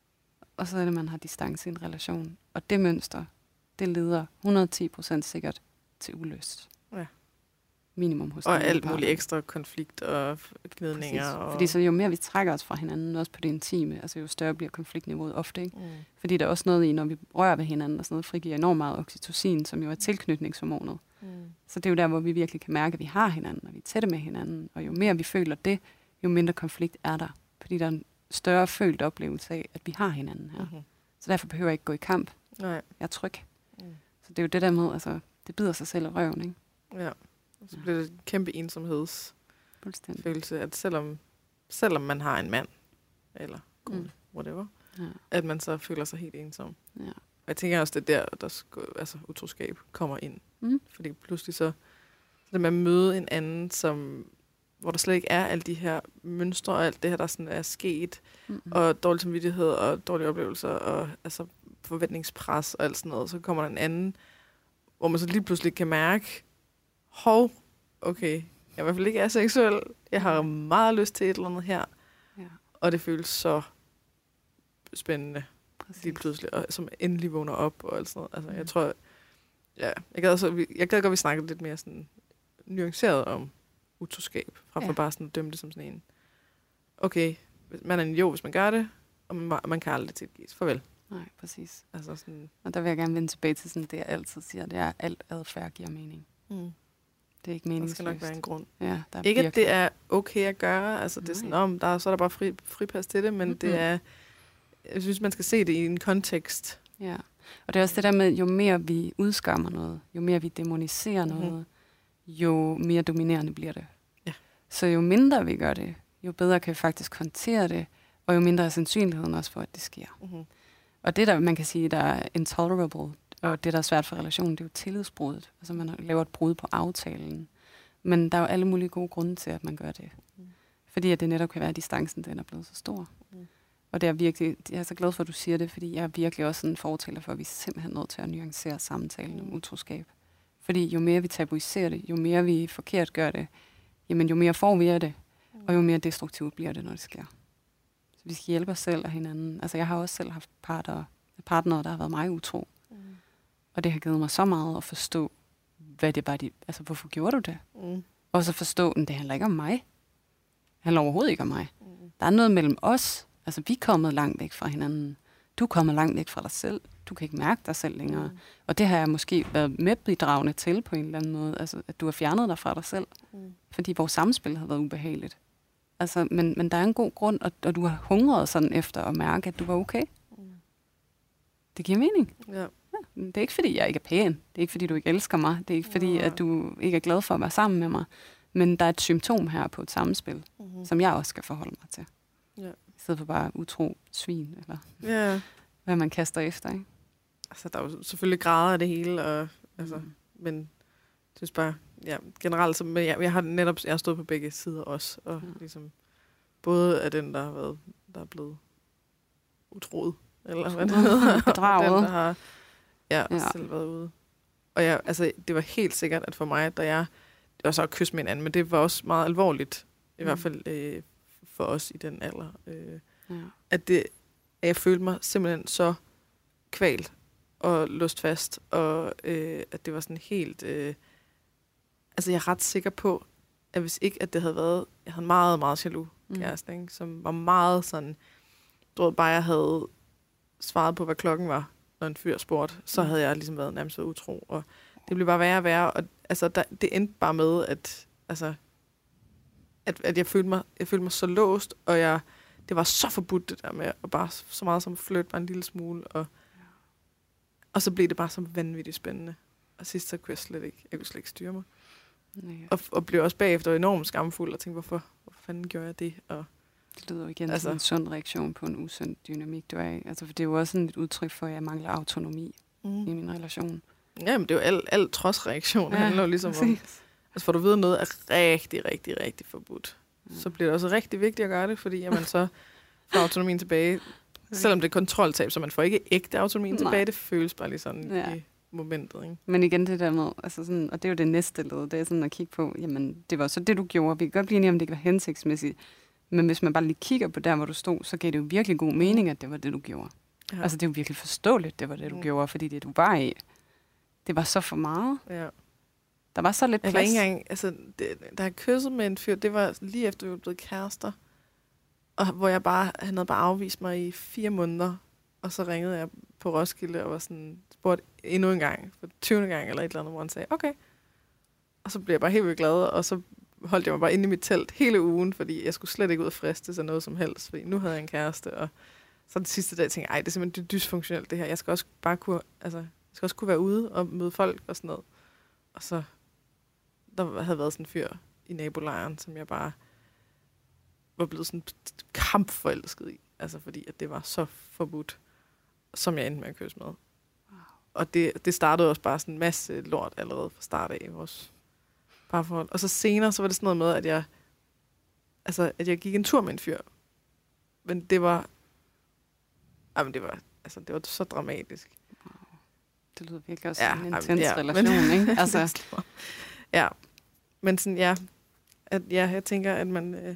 Og så er det, man har distance i en relation. Og det mønster, det leder hundrede og ti procent sikkert til ulyst. Ja. Minimum hos og alt muligt ekstra konflikt og gnidninger. Og fordi så jo mere vi trækker os fra hinanden, også på det intime, altså jo større bliver konfliktniveauet ofte. Ikke? Mm. Fordi der er også noget i, når vi rører ved hinanden, og sådan noget frigiver enormt meget oxytocin, som jo er tilknytningshormonet. Mm. Så det er jo der, hvor vi virkelig kan mærke, at vi har hinanden, og vi er tætte med hinanden. Og jo mere vi føler det, jo mindre konflikt er der. Fordi der er en større følt oplevelse af, at vi har hinanden her. Mm-hmm. Så derfor behøver jeg ikke gå i kamp. Nej. Jeg er tryg. Mm. Så det er jo det der med, altså, det bider sig selv i røven, ikke? Ja. Og så bliver det en kæmpe ensomhedsfølelse, at selvom, selvom man har en mand, eller kone, mm. whatever, ja. At man så føler sig helt ensom. Ja. Og jeg tænker også, det er der, der skal, altså, utroskab kommer ind. Mm. Fordi pludselig så, så man møde en anden, som, hvor der slet ikke er alle de her mønstre, og alt det her, der sådan er sket, mm. og dårlig samvittighed, og dårlige oplevelser, og altså, forventningspres, og alt sådan noget. Så kommer der en anden, hvor man så lige pludselig kan mærke, hov, okay, jeg er i hvert fald ikke er seksuel. Jeg har meget lyst til et eller andet her. Ja. Og det føles så spændende. Præcis. Lige pludselig, og som endelig vågner op og alt sådan noget. Altså, mm. jeg tror, ja, jeg gad, også, jeg gad godt, vi snakkede lidt mere sådan nuanceret om utroskab, frem for ja. Bare sådan at dømme det som sådan en, okay, man er en jo, hvis man gør det, og man, man kan aldrig tilgives. Farvel. Nej, præcis. Altså sådan, og der vil jeg gerne vende tilbage til sådan det, jeg altid siger, det er, at alt adfærd giver mening. Mm. Det er ikke meningsløst. Der skal nok være en grund. Ja, der er ikke, virkelig. At det er okay at gøre. Altså, det er sådan, om, der, så er der bare fri, fripas til det, men mm-hmm. det er, jeg synes, man skal se det i en kontekst. Ja, og det er også det der med, jo mere vi udskammer noget, jo mere vi demoniserer mm-hmm. noget, jo mere dominerende bliver det. Ja. Så jo mindre vi gør det, jo bedre kan vi faktisk håndtere det, og jo mindre er sandsynligheden også for, at det sker. Mm-hmm. Og det, der man kan sige, der er intolerable, og det, der er svært for relationen, det er jo tillidsbruddet. Altså, man laver et brud på aftalen. Men der er jo alle mulige gode grunde til, at man gør det. Mm. Fordi at det netop kan være, at distancen den er blevet så stor. Mm. Og det er virkelig, jeg er så glad for, at du siger det, fordi jeg er virkelig også sådan en fortæller for, at vi er simpelthen nødt til at nuancere samtalen mm. om utroskab. Fordi jo mere vi tabuiserer det, jo mere vi forkert gør det, jamen jo mere får vi af det, mm. og jo mere destruktivt bliver det, når det sker. Så vi skal hjælpe os selv og hinanden. Altså, jeg har også selv haft partner, partnere, der har været meget utro. Og det har givet mig så meget at forstå, hvad det bare de, altså hvorfor gjorde du det? Mm. Og så forstå, at det handler ikke om mig. Det handler overhovedet ikke om mig. Mm. Der er noget mellem os. Altså vi er kommet langt væk fra hinanden. Du er kommet langt væk fra dig selv. Du kan ikke mærke dig selv længere. Mm. Og det har jeg måske været medbidragende til på en eller anden måde. Altså at du har fjernet dig fra dig selv. Mm. Fordi vores samspil har været ubehageligt. Altså, men, men der er en god grund, og, og du har hungret sådan efter at mærke, at du var okay. Mm. Det giver mening. Ja. Det er ikke, fordi jeg ikke er pæn. Det er ikke, fordi du ikke elsker mig. Det er ikke, fordi at du ikke er glad for at være sammen med mig. Men der er et symptom her på et samspil, mm-hmm. som jeg også skal forholde mig til. Ja. I stedet for bare utro svin, eller yeah. hvad man kaster efter, ikke? altså, der er jo selvfølgelig grader af det hele, og, altså, mm. men jeg synes bare, ja, generelt, så, men jeg, jeg har netop, jeg har stået på begge sider også, og mm. ligesom, både af den, der har været, der er blevet utroet, eller hvad det hedder, bedraget. Den, der har ja, ja. selv været ude. Og jeg, altså, det var helt sikkert, at for mig, da jeg, det var så at kysse med hinanden, men det var også meget alvorligt, i mm. hvert fald øh, for os i den alder, øh, ja. at, det, at jeg følte mig simpelthen så kvalt og låst fast, og øh, at det var sådan helt, øh, altså jeg er ret sikker på, at hvis ikke, at det havde været, jeg havde en meget, meget jaloux kæreste, mm. ikke, som var meget sådan, du ved bare, jeg havde svaret på, hvad klokken var, når en fyr spurgte, så havde jeg ligesom været nærmest været utro, og det blev bare værre og værre, og altså, der, det endte bare med, at, altså, at, at jeg, følte mig, jeg følte mig så låst, og jeg, det var så forbudt det der med, at bare så meget som flytte bare en lille smule, og, og så blev det bare så vanvittigt spændende. Og sidst så kunne jeg slet ikke, jeg kunne slet ikke styre mig. Nej. Og, og blev også bagefter enormt skamfuld, og tænkte, hvorfor, hvorfor fanden gjorde jeg det? Og det lyder jo igen altså, som en sund reaktion på en usund dynamik, du er i. Altså, for det er jo også sådan et udtryk for, at jeg mangler autonomi mm. i min relation. Ja, men det er jo al, al trodsreaktion. Det ja, handler jo ligesom om, altså får du ved noget er rigtig, rigtig, rigtig forbudt, ja. Så bliver det også rigtig vigtigt at gøre det, fordi at man så får autonomien tilbage. Selvom det er kontroltab, så man får ikke ægte autonomien Nej. tilbage. Det føles bare lige sådan ja. i momentet. Ikke? Men igen det der med, altså sådan, og det er jo det næste led, det er sådan at kigge på, jamen det var så det, du gjorde. Vi kan godt blive enige om, det ikke var hensigtsmæssigt. Men hvis man bare lige kigger på der, hvor du stod, så gav det jo virkelig god mening, at det var det, du gjorde. Ja. Altså det er jo virkelig forståeligt, det var det, du mm. gjorde, fordi det, du var i, det var så for meget. Ja. Der var så lidt plads. Jeg var ikke engang, altså, det, der jeg kysset med en fyr, det var lige efter, vi var blevet kærester. Og hvor jeg bare, han havde bare afvist mig i fire måneder. Og så ringede jeg på Roskilde og var sådan, spurgt endnu en gang, for tyvende gang eller et eller andet, hvor han sagde, okay. Og så blev jeg bare helt vildt glad, og så holdt jeg mig bare inde i mit telt hele ugen, fordi jeg skulle slet ikke ud og friste sig noget som helst, fordi nu havde jeg en kæreste, og så den sidste dag tænkte jeg, ej, det er simpelthen dysfunktionelt det her. Jeg skal også bare kunne, altså, jeg skal også kunne være ude og møde folk og sådan noget. Og så, der havde været sådan en fyr i nabolejren, som jeg bare var blevet sådan kampforelsket i, altså fordi at det var så forbudt, som jeg endte med at kysse med. Wow. Og det, det startede også bare sådan en masse lort allerede fra start af i vores parforhold. Og så senere, så var det sådan noget med, at jeg, altså, at jeg gik en tur med en fyr. Men det var, jamen det var, altså, det var så dramatisk. Wow. Det lyder virkelig også ja, en intens ja, relation, men, ikke? Altså. ja, men sådan, ja, at, ja, jeg tænker, at man... Øh,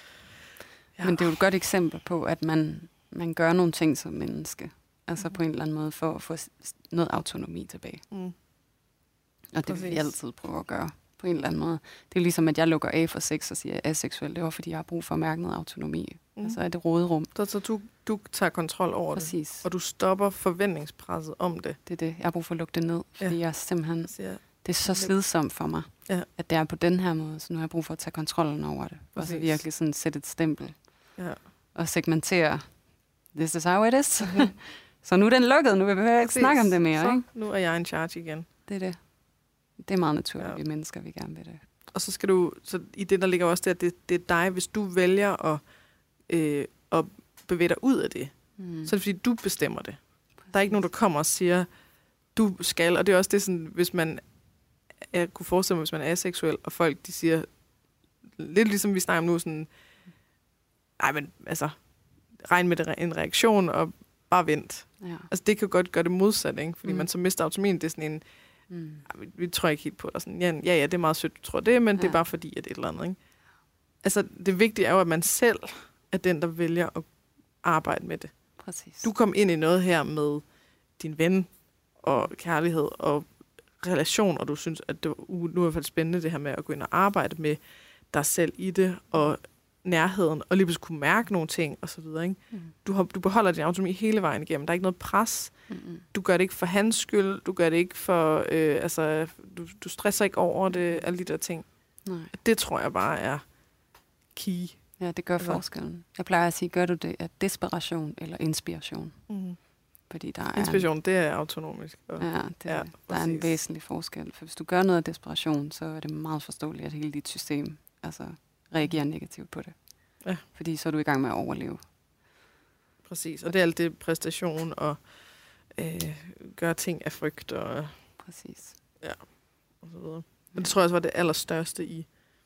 ja. Men det er jo et godt eksempel på, at man, man gør nogle ting som menneske. Altså mm. på en eller anden måde, for at få noget autonomi tilbage. Mm. Og det Præcis. vil vi altid prøve at gøre. På en eller anden måde. Det er ligesom, at jeg lukker af for sex og siger, at jeg er aseksuel. Det var, fordi jeg har brug for at mærke noget autonomi. Mm. Altså er det råderum. Så, så du, du tager kontrol over Præcis. det. Og du stopper forventningspresset om det. Det er det. Jeg har brug for at lukke det ned. Fordi ja. jeg simpelthen... Det er så slidsomt for mig, ja. at det er på den her måde. Så nu har jeg brug for at tage kontrollen over det. Præcis. Og så virkelig sådan sætte et stempel. Ja. Og segmentere. This is how it is. Mm-hmm. Så nu er den lukket. Nu vil vi ikke snakke om det mere. Så, ikke? Nu er jeg in charge igen. Det er det. Det er meget naturligt, ja. vi mennesker, vi gerne vil det. Og så skal du, så i det, der ligger også det, at det, det er dig, hvis du vælger at, øh, at bevæge dig ud af det, mm. så er det fordi, du bestemmer det. Præcis. Der er ikke nogen, der kommer og siger, du skal, og det er også det, sådan, hvis man, jeg kunne forestille mig, hvis man er aseksuel, og folk, de siger, lidt ligesom vi snakker om nu, sådan, nej, men altså, regn med det, en reaktion, og bare vent. Ja. Altså, det kan godt gøre det modsat, ikke? Fordi mm. man så mister autonomien, det er sådan en, Mm. Vi, vi tror ikke helt på dig. Sådan, ja, ja, ja, det er meget sødt, du tror det, men ja. det er bare fordi, at et eller andet. Ikke? Altså, det vigtige er jo, at man selv er den, der vælger at arbejde med det. Præcis. Du kom ind i noget her med din ven og kærlighed og relation, og du synes, at det var uh, nu er det spændende det her med at gå ind og arbejde med dig selv i det, og nærheden, og lige pludselig kunne mærke nogle ting, og så videre. Ikke? Mm. Du, har, du beholder din autonomi hele vejen igennem. Der er ikke noget pres. Mm-hmm. Du gør det ikke for hans skyld. Du gør det ikke for... Øh, altså, du, du stresser ikke over det, alle de der ting. Nej. Det tror jeg bare er key. Ja, det gør altså. forskellen. Jeg plejer at sige, gør du det af desperation eller inspiration? Mm. Fordi der er inspiration, en, det er autonomisk. Og, ja, det, ja, der er en væsentlig forskel. For hvis du gør noget af desperation, så er det meget forståeligt, at hele dit system altså, reagerer negativt på det. Ja. Fordi så er du i gang med at overleve. Præcis, og det er alt det præstation og øh, gøre ting af frygt og... Præcis. Ja, og så videre. Men det tror jeg også var det allerstørste i...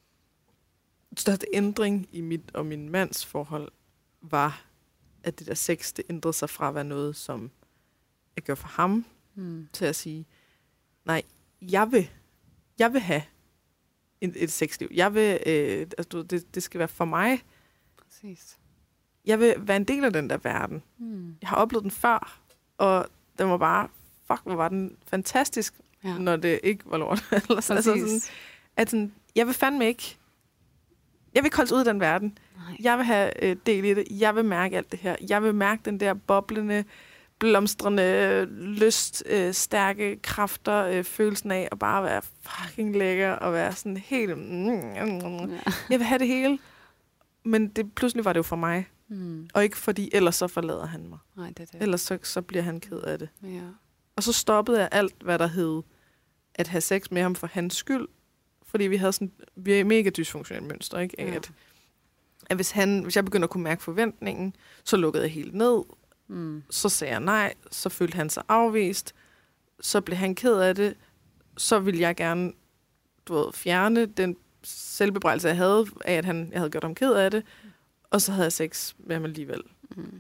Den største ændring i mit og min mands forhold var, at det der sex, det ændrede sig fra at være noget, som jeg gjorde for ham, mm. til at sige, nej, jeg vil, jeg vil have et, et sexliv. Jeg vil, øh, altså, det, det skal være for mig. Præcis. Jeg vil være en del af den der verden. Mm. Jeg har oplevet den før, og den var bare, fuck, hvor var den fantastisk, ja. Når det ikke var lort. altså, sådan, at sådan, jeg vil fandme ikke, jeg vil ikke holdes ud af den verden. Nej. Jeg vil have øh, del i det. Jeg vil mærke alt det her. Jeg vil mærke den der boblende, blomstrende, lyst, øh, stærke kræfter, øh, følelsen af at bare være fucking lækker og være sådan helt... Mm, mm, mm. Ja. Jeg vil have det hele. Men det, pludselig var det jo for mig. Mm. Og ikke fordi, ellers så forlader han mig. Nej, det er det. Ellers så, så bliver han ked af det. Ja. Og så stoppede jeg alt, hvad der hed at have sex med ham for hans skyld. Fordi vi havde sådan, vi er mega dysfunktionelle mønster, ikke? Ja. At, at hvis, han, hvis jeg begyndte at kunne mærke forventningen, så lukkede jeg helt ned. Mm. Så sagde jeg nej, så følte han sig afvist. Så blev han ked af det. Så ville jeg gerne, du ved, fjerne den selvbebrejelse, jeg havde af, at han, jeg havde gjort ham ked af det. Og så havde jeg sex med ham alligevel. Mm.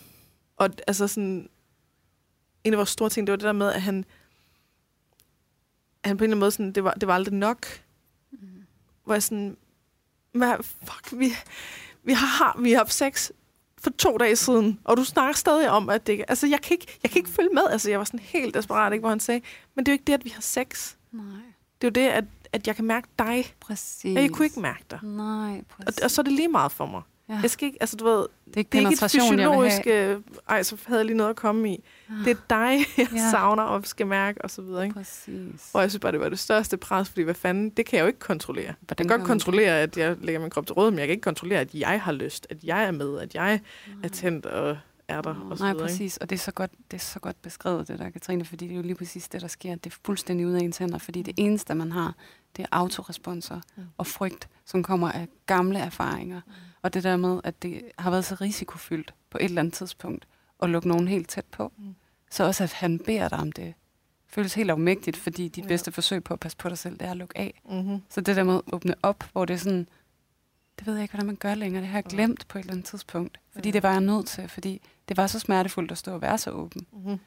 Og altså sådan, en af vores store ting, det var det der med, at han, han på en eller anden måde sådan, det var, det var aldrig nok. Mm. Hvor jeg sådan, hvad, fuck, vi, vi, har, vi har haft sex for to dage siden, og du snakker stadig om, at det altså jeg kan ikke, jeg kan ikke følge med. Altså jeg var sådan helt desperat, ikke, hvor han sagde, men det er jo ikke det, at vi har sex. Nej. Det er jo det, at, at jeg kan mærke dig. Præcis. Og jeg kunne ikke mærke dig. Nej, præcis. Og, og så er det lige meget for mig. Ja. Jeg skal ikke, altså du ved, det er ikke, det er ikke et fysiologisk, ej, så havde jeg lige noget at komme i. Ja. Det er dig, jeg ja. savner og skal mærke, og så videre, ikke? Præcis. Og jeg synes bare, det var det største pres, fordi hvad fanden, det kan jeg jo ikke kontrollere. Hvordan jeg kan godt kontrollere, at jeg lægger min krop til råd, men jeg kan ikke kontrollere, at jeg har lyst, at jeg er med, at jeg er tændt og er der, og så Nej, videre, præcis, ikke? og det er, så godt, det er så godt beskrevet, det der, Katrine, fordi det er jo lige præcis det, der sker. Det er fuldstændig ud af ens hænder, fordi det eneste, man har, det er autoresponser mm. og frygt, som kommer af gamle erfaringer. Mm. Og det der med, at det har været så risikofyldt på et eller andet tidspunkt, at lukke nogen helt tæt på. Mm. Så også, at han beder dig om det, føles helt afmægtigt, fordi dit ja. bedste forsøg på at passe på dig selv, det er at lukke af. Mm-hmm. Så det der med at åbne op, hvor det er sådan, det ved jeg ikke, hvordan man gør længere, det har jeg glemt på et eller andet tidspunkt. Fordi ja. det var jeg nødt til, fordi det var så smertefuldt at stå og være så åben. Mm-hmm.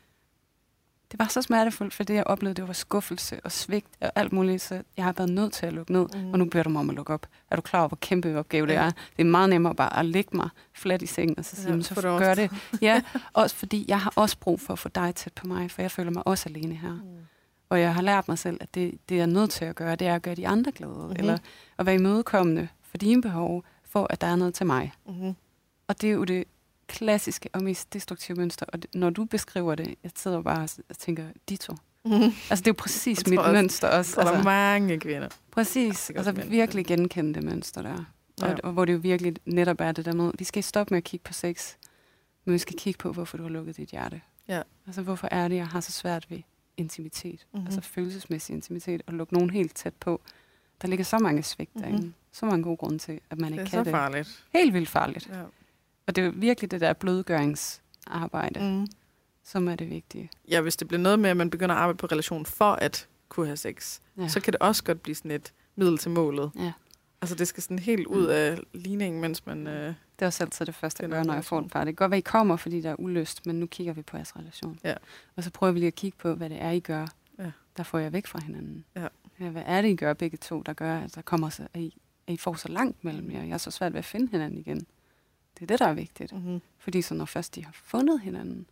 Det var så smertefuldt, fordi jeg oplevede, det var skuffelse og svigt og alt muligt, så jeg har været nødt til at lukke ned, mm. og nu beder du mig om at lukke op. Er du klar over, hvor kæmpe opgave det ja. er? Det er meget nemmere bare at lægge mig fladt i sengen, og så sige, ja, så det gør det. Ja, også fordi jeg har også brug for at få dig tæt på mig, for jeg føler mig også alene her. Mm. Og jeg har lært mig selv, at det, det jeg er nødt til at gøre, det er at gøre de andre glade, mm-hmm. eller at være imødekommende for dine behov, for at der er noget til mig. Mm-hmm. Og det er jo det klassiske og mest destruktive mønster, og det, når du beskriver det, jeg sidder bare og tænker, ditto. Mm-hmm. Altså det er jo præcis mit også, mønster også. Der er altså, mange kvinder. Præcis, altså virkelig genkende det mønster der. Ja. Og, og hvor det jo virkelig netop er det der med, vi skal stoppe med at kigge på sex, men vi skal kigge på, hvorfor du har lukket dit hjerte. Ja. Altså hvorfor er det, jeg har så svært ved intimitet, mm-hmm. altså følelsesmæssig intimitet, og lukke nogen helt tæt på. Der ligger så mange svigt mm-hmm. derinde, så mange gode grunde til, at man ikke kan det. Det er så farligt. Helt vildt farligt. Ja. Og det er virkelig det der blødgøringsarbejde, mm. som er det vigtige. Ja, hvis det bliver noget med, at man begynder at arbejde på relation for at kunne have sex, ja. så kan det også godt blive sådan et middel til målet. Ja. Altså det skal sådan helt ud mm. af ligningen, mens man... Øh, det er også altid det første, jeg gør, når jeg får en far. Det kan godt være, I kommer, fordi der er ulyst, men nu kigger vi på jeres relation. Ja. Og så prøver vi lige at kigge på, hvad det er, I gør, ja. der får jeg væk fra hinanden. Ja. Ja, hvad er det, I gør begge to, der gør, at der kommer så, at I, at I får så langt mellem jer? Jeg er så svært ved at finde hinanden igen. Det er det, der er vigtigt. Mm-hmm. Fordi så når først de har fundet hinanden,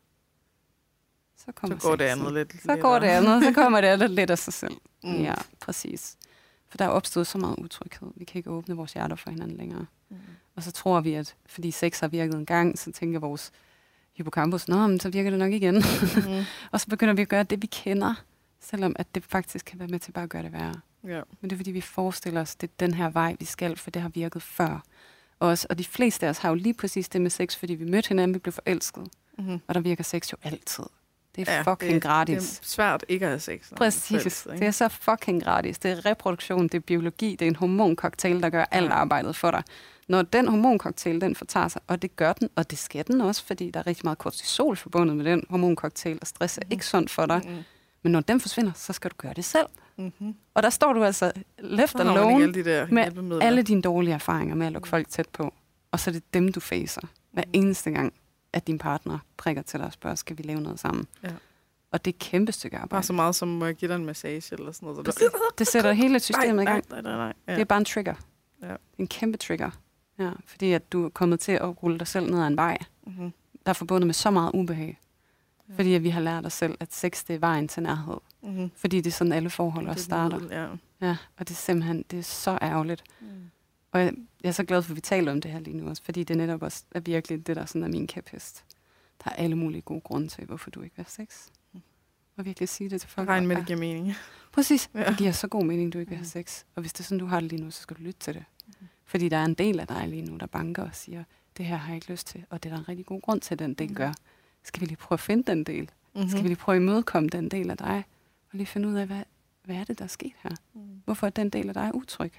så kommer så går det andet lidt. Så går det andet, så kommer det andet lidt af sig selv. Mm. Ja, præcis. For der er opstået så meget utryghed. Vi kan ikke åbne vores hjerter for hinanden længere. Mm. Og så tror vi, at fordi sex har virket en gang, så tænker vores hippocampus, nå, men så virker det nok igen. Mm. Og så begynder vi at gøre det, vi kender, selvom at det faktisk kan være med til bare at gøre det værre. Ja. Men det er fordi, vi forestiller os, det er den her vej, vi skal, for det har virket før. Også, og de fleste af os har jo lige præcis det med sex, fordi vi mødte hinanden, vi blev forelsket. Mm-hmm. Og der virker sex jo altid. Det er ja, fucking det, gratis. Det er svært ikke at have sex. Præcis. Det er så fucking gratis. Det er reproduktion, det er biologi, det er en hormoncocktail, der gør alt arbejdet for dig. når den hormoncocktail, den fortager sig, og det gør den, og det skal den også, fordi der er rigtig meget kortisol forbundet med den hormoncocktail, og stress er mm. ikke sundt for dig. Mm-hmm. Men når den forsvinder, så skal du gøre det selv. Mm-hmm. Og der står du altså left alone alle de med alle dine dårlige erfaringer med at lukke mm. folk tæt på. Og så er det dem, du facer hver mm. eneste gang, at din partner prikker til dig og spørger, skal vi lave noget sammen? Ja. Og det er et kæmpe stykke arbejde. Bare så meget som, må jeg give dig en massage eller sådan noget. Så det, det sætter hele systemet i gang. Nej, nej, nej. Ja. Det er bare en trigger. Ja. En kæmpe trigger. Ja, fordi at du er kommet til at rulle dig selv ned ad en vej, mm-hmm. der er forbundet med så meget ubehag. Ja. Fordi at vi har lært os selv, at sex det er vejen til nærhed. Mm-hmm. Fordi det er sådan, alle forhold også starter. Middel, ja. Ja, og det er simpelthen det er så ærgerligt. Mm. Og jeg, jeg er så glad for, at vi taler om det her lige nu også, fordi det er netop også er virkelig det, der sådan er min kæphest. Der er alle mulige gode grunde til, hvorfor du ikke vil have sex. Og virkelig sige det til folk. Regn med, det giver mening. Præcis. Ja. Det giver så god mening, du ikke vil have sex. Og hvis det er sådan, du har det lige nu, så skal du lytte til det. Mm. Fordi der er en del af dig lige nu, der banker og siger, det her har jeg ikke lyst til, og det er der en rigtig god grund til, at den del gør. Skal vi lige prøve at finde den del? Mm-hmm. Skal vi lige prøve at imødekomme den del af dig? Og lige finde ud af, hvad, hvad er det, der er sket her? Mm. Hvorfor er den del af dig utryg?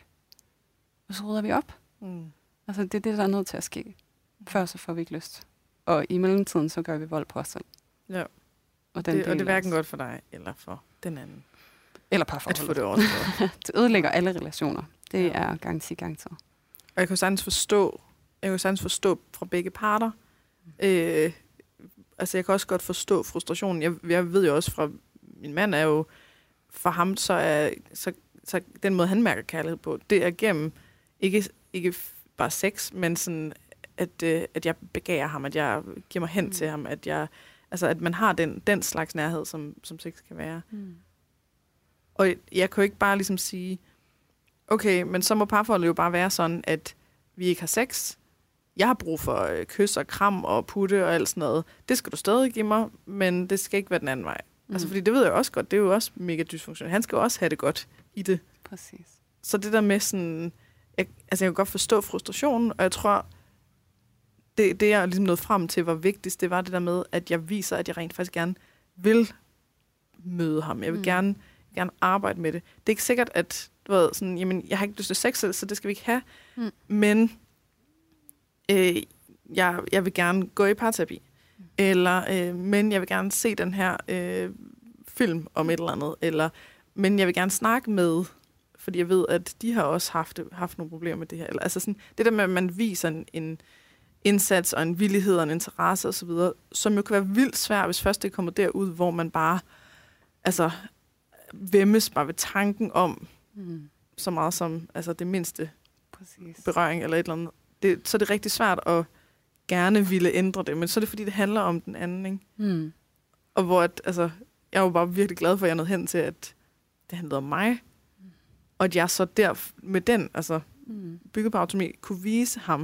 Og så rydder vi op. Mm. Altså, det er det, der er nødt til at ske. Mm. Før så får vi ikke lyst. Og i mellemtiden, så gør vi vold på os selv. Ja. Og, den det, og det er hverken godt for dig, eller for den anden. Eller parforholdet. At få det også. Det ødelægger alle relationer. Det ja. er garanti gang til. Og jeg kan sagtens forstå, jeg kan sagtens forstå fra begge parter. Mm. Øh, altså, jeg kan også godt forstå frustrationen. Jeg, jeg ved jo også fra, min mand er jo, for ham, så er så, så den måde, han mærker kærlighed på, det er gennem, ikke, ikke bare sex, men sådan, at, øh, at jeg begærer ham, at jeg giver mig hen mm. til ham, at jeg, altså, at man har den, den slags nærhed, som, som sex kan være. Mm. Og jeg, jeg kan jo ikke bare ligesom sige, okay, men så må parforholdet jo bare være sådan, at vi ikke har sex. Jeg har brug for øh, kys og kram og putte og alt sådan noget. Det skal du stadig give mig, men det skal ikke være den anden vej. Mm. Altså, fordi det ved jeg også godt, det er jo også mega dysfunktionelt. Han skal jo også have det godt i det. Præcis. Så det der med sådan, jeg, altså jeg kan godt forstå frustrationen, og jeg tror, det, det jeg ligesom nåede frem til var vigtigst, det var det der med, at jeg viser, at jeg rent faktisk gerne vil møde ham. Jeg vil mm. gerne, gerne arbejde med det. Det er ikke sikkert, at du ved, sådan, jamen, jeg har ikke lyst til sex, så det skal vi ikke have. Mm. Men øh, jeg, jeg vil gerne gå i parterapi. Mm. Eller, øh, men jeg vil gerne se den her øh, film om et eller andet. Eller, men jeg vil gerne snakke med, fordi jeg ved, at de har også haft, haft nogle problemer med det her. Eller, altså sådan, det der med, at man viser en, en indsats og en villighed og en interesse osv., som jo kan være vildt svært, hvis først det kommer derud, hvor man bare altså væmmes bare ved tanken om mm. så meget som altså det mindste Præcis. berøring eller et eller andet. Det, så er det rigtig svært at gerne ville ændre det, men så er det fordi, det handler om den anden, ikke? Mm. Og hvor at, altså, jeg var bare virkelig glad for, at jeg nåede hen til, at det handlede om mig, mm. og at jeg så der med den, altså mm. bygget på autonomi, kunne vise ham,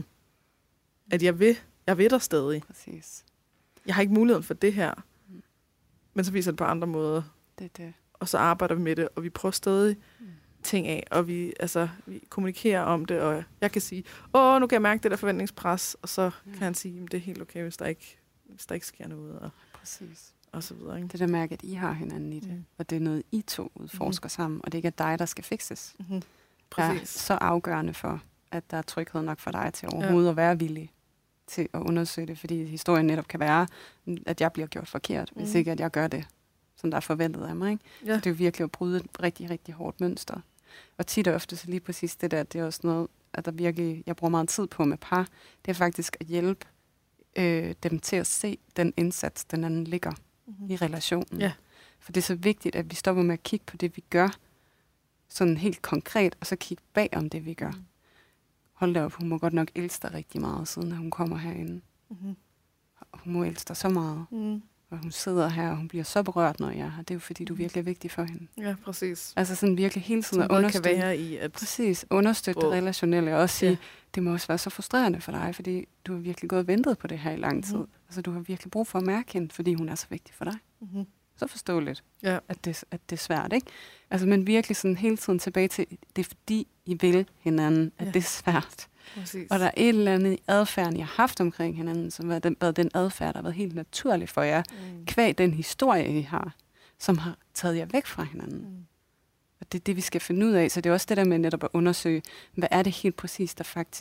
at jeg vil, jeg vil der stadig. Præcis. Jeg har ikke muligheden for det her, mm. men så viser det på andre måder. Det er det. Og så arbejder vi med det, og vi prøver stadig mm. ting af, og vi, altså, vi kommunikerer om det, og jeg kan sige, åh, nu kan jeg mærke det der forventningspres, og så ja. kan han sige, at det er helt okay, hvis der ikke, hvis der ikke sker noget, og, Præcis. og så videre. Ikke? Det der mærke, at I har hinanden i det, mm. og det er noget, I to udforsker mm. sammen, og det ikke er dig, der skal fikses. Mm-hmm. Præcis. Er så afgørende for, at der er tryghed nok for dig til overhovedet ja. at være villig til at undersøge det, fordi historien netop kan være, at jeg bliver gjort forkert, mm. hvis ikke at jeg gør det, som der er forventet af mig. Ikke? Ja. Det er jo virkelig at bryde et rigtig, rigtig hårdt mønster. Og tit og ofte, så lige præcis det der, det er også noget, at der virkelig, jeg bruger meget tid på med par, det er faktisk at hjælpe øh, dem til at se den indsats, den anden ligger mm-hmm. i relationen. Ja. For det er så vigtigt, at vi stopper med at kigge på det, vi gør, sådan helt konkret, og så kigge bag om det, vi gør. Mm. Hold da op, hun må godt nok elske dig rigtig meget, siden hun kommer herinde. Mm-hmm. Hun må elske dig så meget. Mm. Og hun sidder her, og hun bliver så berørt, når jeg er her. Det er jo fordi, du er virkelig vigtig for hende. Ja, præcis. Altså sådan virkelig hele tiden at understøtte. Kan være i at præcis, understøtte det relationelle. Og også sige, ja. det må også være så frustrerende for dig, fordi du har virkelig gået og ventet på det her i lang tid. Mm-hmm. Altså du har virkelig brug for at mærke hende, fordi hun er så vigtig for dig. Mm-hmm. Så forståeligt, ja. at, det, at det er svært, ikke? Altså, men virkelig sådan hele tiden tilbage til, det er fordi, I vil hinanden, at ja. det er svært. Præcis. Og der er et eller andet i adfærden, jeg har haft omkring hinanden, som har den, været den adfærd, der har været helt naturlig for jer, mm. kvæg den historie, I har, som har taget jer væk fra hinanden. Mm. Og det er det, vi skal finde ud af. Så det er også det der med netop at undersøge, hvad er det helt præcis, der faktisk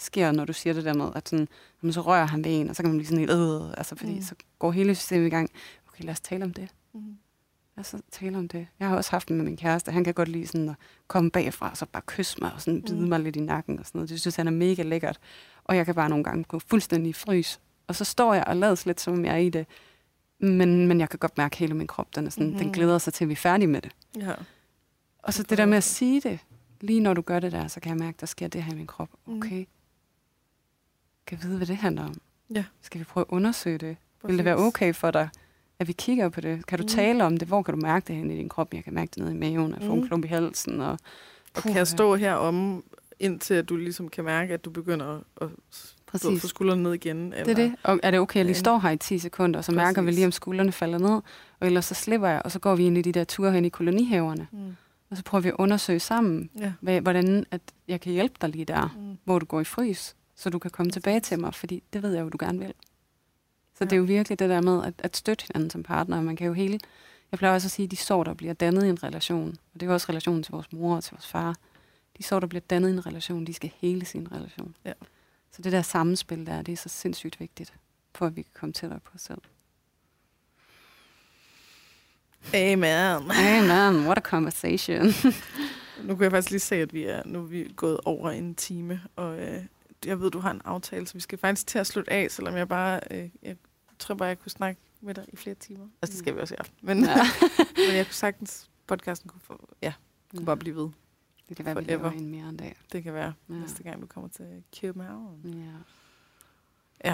sker, når du siger det der med, at sådan, jamen, så rører han ved en, og så kan man blive sådan helt, øh, altså fordi mm. så går hele systemet i gang. Okay, lad os tale om det. Mm. Lad os tale om det. Jeg har også haft det med min kæreste. Han kan godt lide sådan at komme bagfra, og så bare kysse mig, og sådan bide mm. mig lidt i nakken, og sådan noget. Det synes han er mega lækkert. Og jeg kan bare nogle gange gå fuldstændig i frys. Og så står jeg og lader lidt, som om jeg er i det. Men, men jeg kan godt mærke, at hele min krop, den, er sådan, mm. den glæder sig til, at vi er færdige med det. Ja. Og så det der med at sige det, lige når du gør det der, så kan jeg mærke, at der sker det her i min krop. Okay. Mm. Kan jeg vide, hvad det handler om? Ja. Skal vi prøve at undersøge det? Præcis. Vil det være okay for dig, at vi kigger på det? Kan du mm. tale om det? Hvor kan du mærke det hen i din krop? Jeg kan mærke det nede i maven, og få en klump i halsen. Og, og kan jeg stå herom, indtil at du ligesom kan mærke, at du begynder at, at få skuldrene ned igen? Eller? Det er det. Og er det okay, at jeg lige står her i ti sekunder, og så Præcis. Mærker vi lige, om skuldrene falder ned, og ellers så slipper jeg, og så går vi ind i de der ture hen i kolonihaverne. Mm. Og så prøver vi at undersøge sammen, ja. Hvordan at jeg kan hjælpe dig lige der, mm. hvor du går i frys, så du kan komme Præcis. Tilbage til mig, fordi det ved jeg jo, du gerne vil. Så ja. Det er jo virkelig det der med at, at støtte hinanden som partner. Man kan jo hele... Jeg plejer også at sige, at de sår, der bliver dannet i en relation, og det er jo også relationen til vores mor og til vores far, de sår, der bliver dannet i en relation, de skal hele sin relation. Ja. Så det der sammenspil der, det er så sindssygt vigtigt, for at vi kan komme tættere på os selv. Amen. Amen. What a conversation. Nu kan jeg faktisk lige se, at vi er, nu er vi gået over en time, og øh, jeg ved, du har en aftale, så vi skal faktisk til at slutte af, selvom jeg bare, øh, jeg tror bare, jeg kunne snakke med dig i flere timer. Altså, det skal vi også i aften. Men, ja. men jeg kunne sagtens, podcasten kunne, få, ja, kunne bare blive ved. Det kan være, vi laver en mere en dag. Det kan være, ja. Næste gang du kommer til København. Ja. Ja.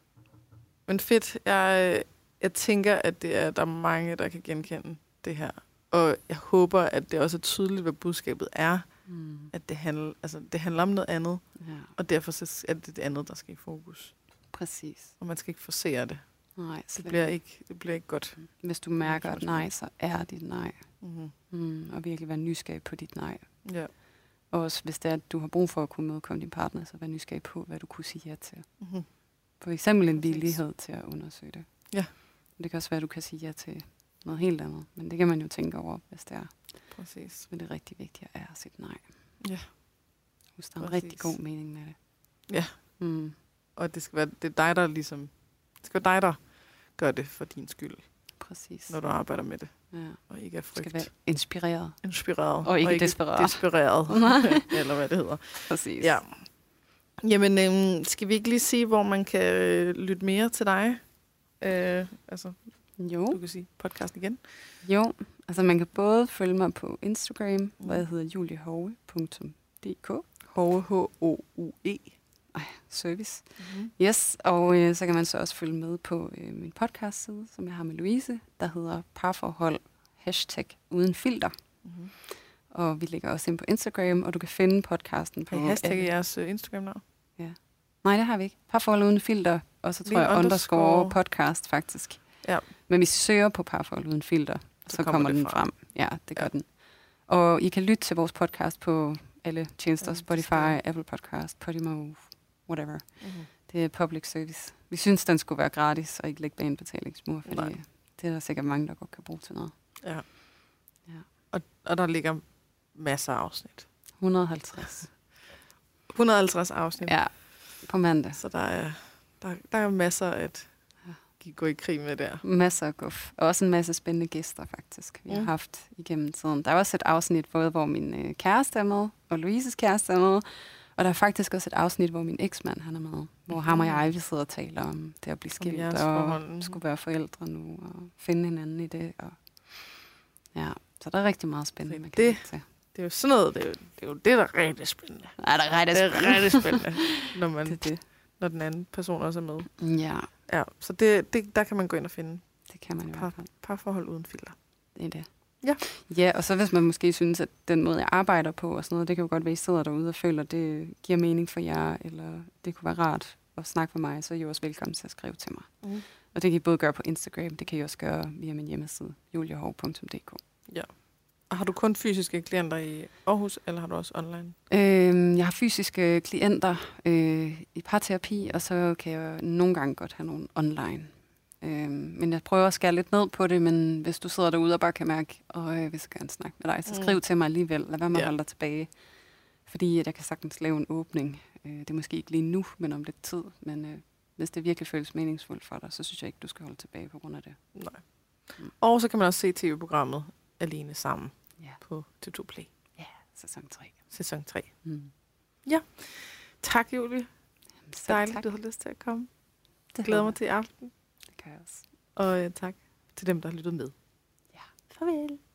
Men fedt. Jeg, jeg tænker, at det er, der er mange, der kan genkende det her. Og jeg håber, at det også er tydeligt, hvad budskabet er. Mm. At det handler, altså, det handler om noget andet. Ja. Og derfor så er det det andet, der skal i fokus. Præcis. Og man skal ikke forsere det. Nej, det bliver ikke, det bliver ikke godt. Hvis du mærker et nej, så er dit nej. Mm-hmm. Mm, og virkelig være nysgerrig på dit nej. Ja. Og også hvis det er, at du har brug for at kunne mødekomme din partner, så vær nysgerrig på, hvad du kunne sige ja til. Mm-hmm. For eksempel en villighed til at undersøge det. Ja. Det kan også være, at du kan sige ja til noget helt andet. Men det kan man jo tænke over, hvis det er. Præcis. Men det er rigtig vigtigt at sige nej. Ja. Hvis der er en rigtig god mening med det. Ja. Mm. Og det skal være det er dig, der ligesom... Det skal være dig, der gør det for din skyld. Præcis. Når du arbejder med det. Ja. Og ikke er frygt. Det skal være inspireret. Inspireret. Og ikke, og ikke desperat. Despereret. Eller hvad det hedder. Præcis. Ja. Jamen, øhm, skal vi ikke lige sige, hvor man kan øh, lytte mere til dig? Øh, altså, jo. Du kan sige podcasten igen. Jo, altså man kan både følge mig på Instagram, mm. hvor jeg hedder juliehove punktum d k. Hove, H O U E. Ej, service. Mm-hmm. Yes, og øh, så kan man så også følge med på øh, min podcast-side, som jeg har med Louise, der hedder parforhold hashtag uden filter. Mm-hmm. Og vi ligger også ind på Instagram, og du kan finde podcasten på... Hey, hashtag jeres uh, Instagram-navn? Ja. Nej, det har vi ikke. Parforhold uden filter, og så tror Lige jeg underscore, underscore podcast faktisk. Ja. Men hvis I søger på parforhold uden filter, så, så kommer, kommer den frem. frem. Ja, det gør ja. Den. Og I kan lytte til vores podcast på alle tjenester, ja, Spotify, Apple Podcast, Podimo, whatever. Mm-hmm. Det er public service. Vi synes, den skulle være gratis, og ikke lægge bag en betalingsmur, fordi Nej. Det er der sikkert mange, der godt kan bruge til noget. Ja. Ja. Og, og der ligger masser af afsnit. et hundrede og halvtreds. et hundrede og halvtreds afsnit. Ja, på mandag. Så der er, der, der er masser at gå i krig med der. Masser af guf. Og også en masse spændende gæster, faktisk, vi ja. Har haft igennem tiden. Der er også et afsnit, både hvor min øh, kæreste er med, og Louises kæreste er med. Og der er faktisk også et afsnit, hvor min eksmand han er med. Hvor mm. ham og jeg, vi sidder og taler om det at blive skilt, og skulle være forældre nu, og finde hinanden i det. Og ja, så der er rigtig meget spændende, man kan det, til. Det er jo sådan noget, det er jo det, er jo det der er rigtig spændende. Ja, der er rigtig spændende. Det er rigtig spændende, når, man, det det. når den anden person også er med. Ja. Ja, så det, det, der kan man gå ind og finde. Det kan man i par, hvert fald. Parforhold uden filter. Det er det. Ja. Ja, og så hvis man måske synes, at den måde, jeg arbejder på og sådan noget, det kan jo godt være, at I sidder derude og føler, at det giver mening for jer, eller det kunne være rart at snakke med mig, så er I også velkommen til at skrive til mig. Mm. Og det kan I både gøre på Instagram, det kan I også gøre via min hjemmeside, juliehove punktum d k. Ja. Og har du kun fysiske klienter i Aarhus, eller har du også online? Øhm, jeg har fysiske klienter øh, i parterapi, og så kan jeg nogle gange godt have nogle online. Øhm, men jeg prøver at skære lidt ned på det, men hvis du sidder derude og bare kan mærke, og jeg vil så gerne snakke med dig, så skriv mm. til mig alligevel. Lad være med at ja. holde dig tilbage. Fordi at jeg kan sagtens lave en åbning Øh, det er måske ikke lige nu, men om lidt tid. Men øh, hvis det virkelig føles meningsfuldt for dig, så synes jeg ikke, du skal holde tilbage på grund af det. Nej. Mm. Og så kan man også se T V-programmet Alene Sammen ja. på T V to Play. Ja, sæson tre. Sæson tre. Mm. Ja. Tak, Julie. Jamen, dejligt, tak. du har lyst til at komme. Det glæder mig til i aften. Det kan jeg også. Og uh, tak til dem, der har lyttet med. Ja. Farvel.